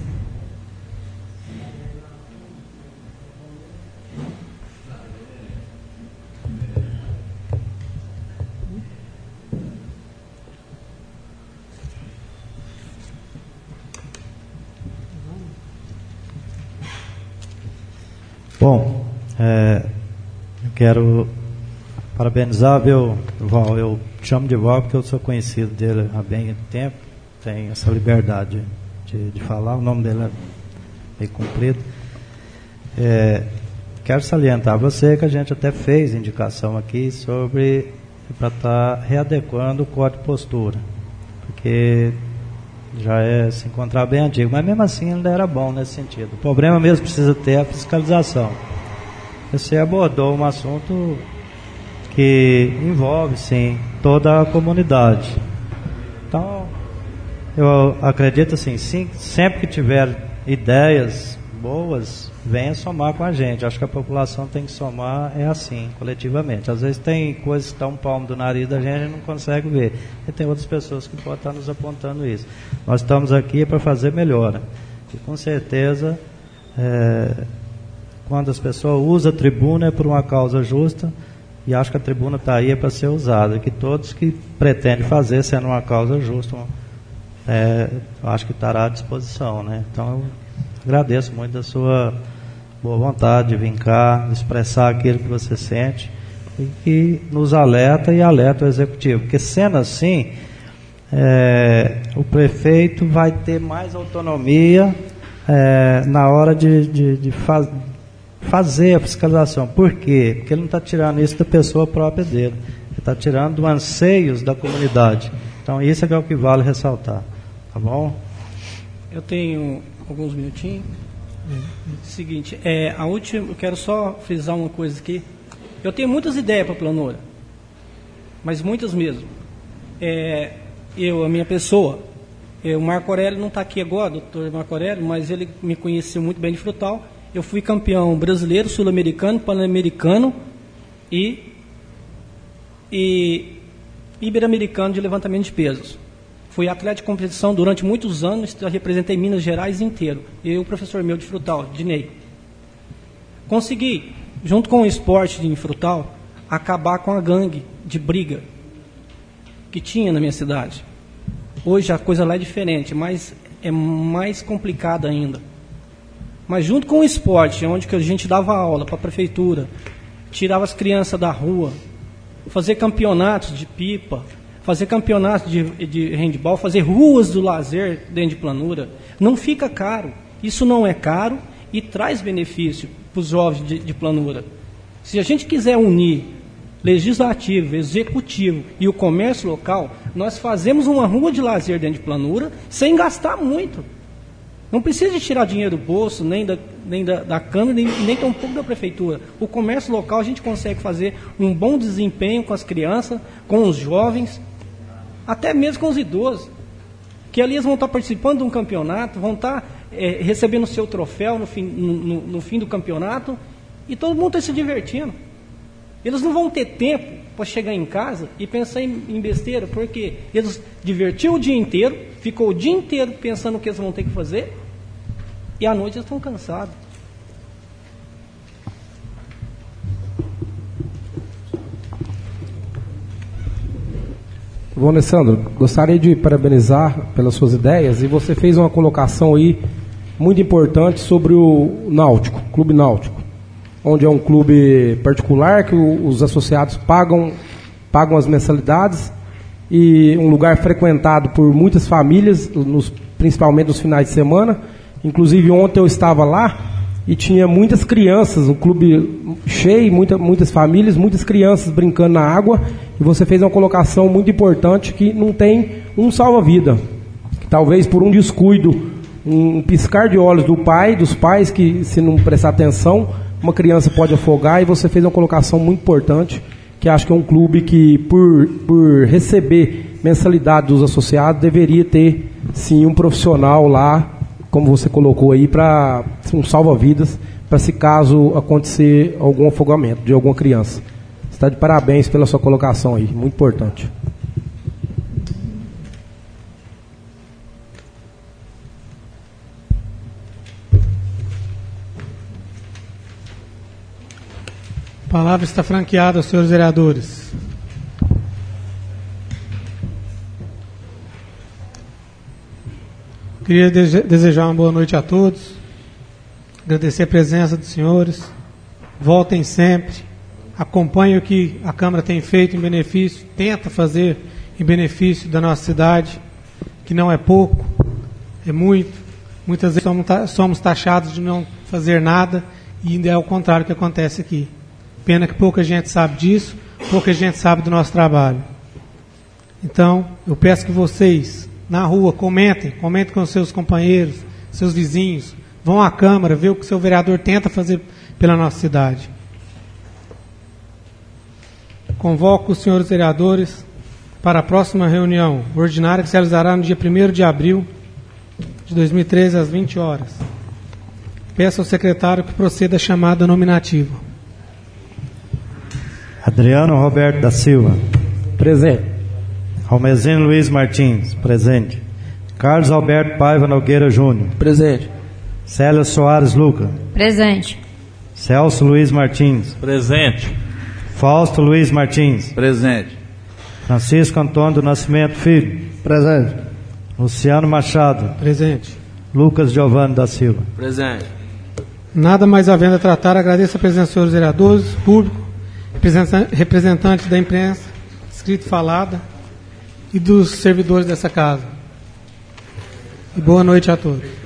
Bom, é, eu quero parabenizar, viu, Val, eu chamo de Val porque eu sou conhecido dele há bem tempo, tenho essa liberdade de, de falar, o nome dele é meio comprido. É, quero salientar a você que a gente até fez indicação aqui sobre para estar tá readequando o código de postura, porque já é se encontrar bem antigo, mas mesmo assim ainda era bom nesse sentido. O problema mesmo precisa ter a fiscalização. Você abordou um assunto que envolve, sim, toda a comunidade. Então, eu acredito assim, sim, sempre que tiver ideias boas, venha somar com a gente. Acho que a população tem que somar, é assim, coletivamente. Às vezes tem coisas que estão um palmo do nariz da gente e não consegue ver. E tem outras pessoas que podem estar nos apontando isso. Nós estamos aqui para fazer melhora. E com certeza, é, quando as pessoas usam a tribuna é por uma causa justa, e acho que a tribuna está aí é para ser usada. Que todos que pretendem fazer, sendo uma causa justa, é, acho que estará à disposição, né? Então, eu agradeço muito a sua boa vontade de vir cá, de expressar aquilo que você sente e que nos alerta e alerta o executivo, porque sendo assim, é, o prefeito vai ter mais autonomia é, na hora de, de, de, faz, fazer a fiscalização. Por quê? Porque ele não está tirando isso da pessoa própria dele. Ele está tirando dos anseios da comunidade. Então, isso é, que é o que vale ressaltar. Tá bom?
Eu tenho alguns minutinhos. Seguinte, é, a última, eu quero só frisar uma coisa aqui. Eu tenho muitas ideias para a Planura, mas muitas mesmo. É, eu, a minha pessoa, é, o Marco Aurélio não está aqui agora, doutor Marco Aurélio, mas ele me conheceu muito bem de Frutal. Eu fui campeão brasileiro, sul-americano, pan-americano e, e ibero-americano de levantamento de pesos. Fui atleta de competição durante muitos anos, representei Minas Gerais inteiro. Eu e o professor meu de Frutal, Dinei. Consegui, junto com o esporte de Frutal, acabar com a gangue de briga que tinha na minha cidade. Hoje a coisa lá é diferente, mas é mais complicada ainda. Mas junto com o esporte, onde que a gente dava aula para a prefeitura, tirava as crianças da rua, fazer campeonatos de pipa, fazer campeonatos de, de handball, fazer ruas do lazer dentro de Planura, não fica caro. Isso não é caro e traz benefício para os jovens de, de Planura. Se a gente quiser unir legislativo, executivo e o comércio local, nós fazemos uma rua de lazer dentro de Planura sem gastar muito. Não precisa de tirar dinheiro do bolso, nem da, nem da, da Câmara, nem, nem tampouco da Prefeitura. O comércio local a gente consegue fazer um bom desempenho com as crianças, com os jovens, até mesmo com os idosos, que ali eles vão estar participando de um campeonato, vão estar é, recebendo o seu troféu no fim, no, no, no fim do campeonato, e todo mundo está se divertindo. Eles não vão ter tempo para chegar em casa e pensar em, em besteira, porque eles divertiram o dia inteiro, ficou o dia inteiro pensando o que eles vão ter que fazer, e à noite eles estão cansados.
Bom, Alessandro, gostaria de parabenizar pelas suas ideias, e você fez uma colocação aí muito importante sobre o Náutico, Clube Náutico, onde é um clube particular que o, os associados pagam, pagam as mensalidades, e um lugar frequentado por muitas famílias, nos, principalmente nos finais de semana. Inclusive ontem eu estava lá e tinha muitas crianças, um clube cheio, muita, muitas famílias, muitas crianças brincando na água, e você fez uma colocação muito importante que não tem um salva-vida. Talvez por um descuido, um piscar de olhos do pai, dos pais, que se não prestar atenção, uma criança pode afogar, e você fez uma colocação muito importante, que acho que é um clube que, por, por receber mensalidade dos associados, deveria ter, sim, um profissional lá, como você colocou aí, para um salva-vidas, para se caso acontecer algum afogamento de alguma criança. Você está de parabéns pela sua colocação aí, muito importante.
A palavra está franqueada aos senhores vereadores. Queria desejar uma boa noite a todos, agradecer a presença dos senhores, voltem sempre, acompanhem o que a Câmara tem feito em benefício, tenta fazer em benefício da nossa cidade, que não é pouco, é muito. Muitas vezes somos, somos taxados de não fazer nada, e ainda é o contrário que acontece aqui. Pena que pouca gente sabe disso, pouca gente sabe do nosso trabalho. Então, eu peço que vocês, na rua, comentem, comentem com seus companheiros, seus vizinhos, vão à Câmara, ver o que o seu vereador tenta fazer pela nossa cidade. Convoco os senhores vereadores para a próxima reunião ordinária, que se realizará no dia primeiro de abril de dois mil e treze, às vinte horas. Peço ao secretário que proceda a chamada nominativa.
Adriano Roberto da Silva.
Presente.
Almezino Luiz Martins. Presente. Carlos Alberto Paiva Nogueira Júnior.
Presente.
Célia Soares Luca.
Presente.
Celso Luiz Martins.
Presente.
Fausto Luiz Martins.
Presente.
Francisco Antônio do Nascimento Filho.
Presente.
Luciano Machado.
Presente.
Lucas Giovanni da Silva.
Presente.
Nada mais havendo a tratar, agradeço a presença dos senhores vereadores, público, representantes da imprensa, escrita e falada, e dos servidores dessa casa. E boa noite a todos.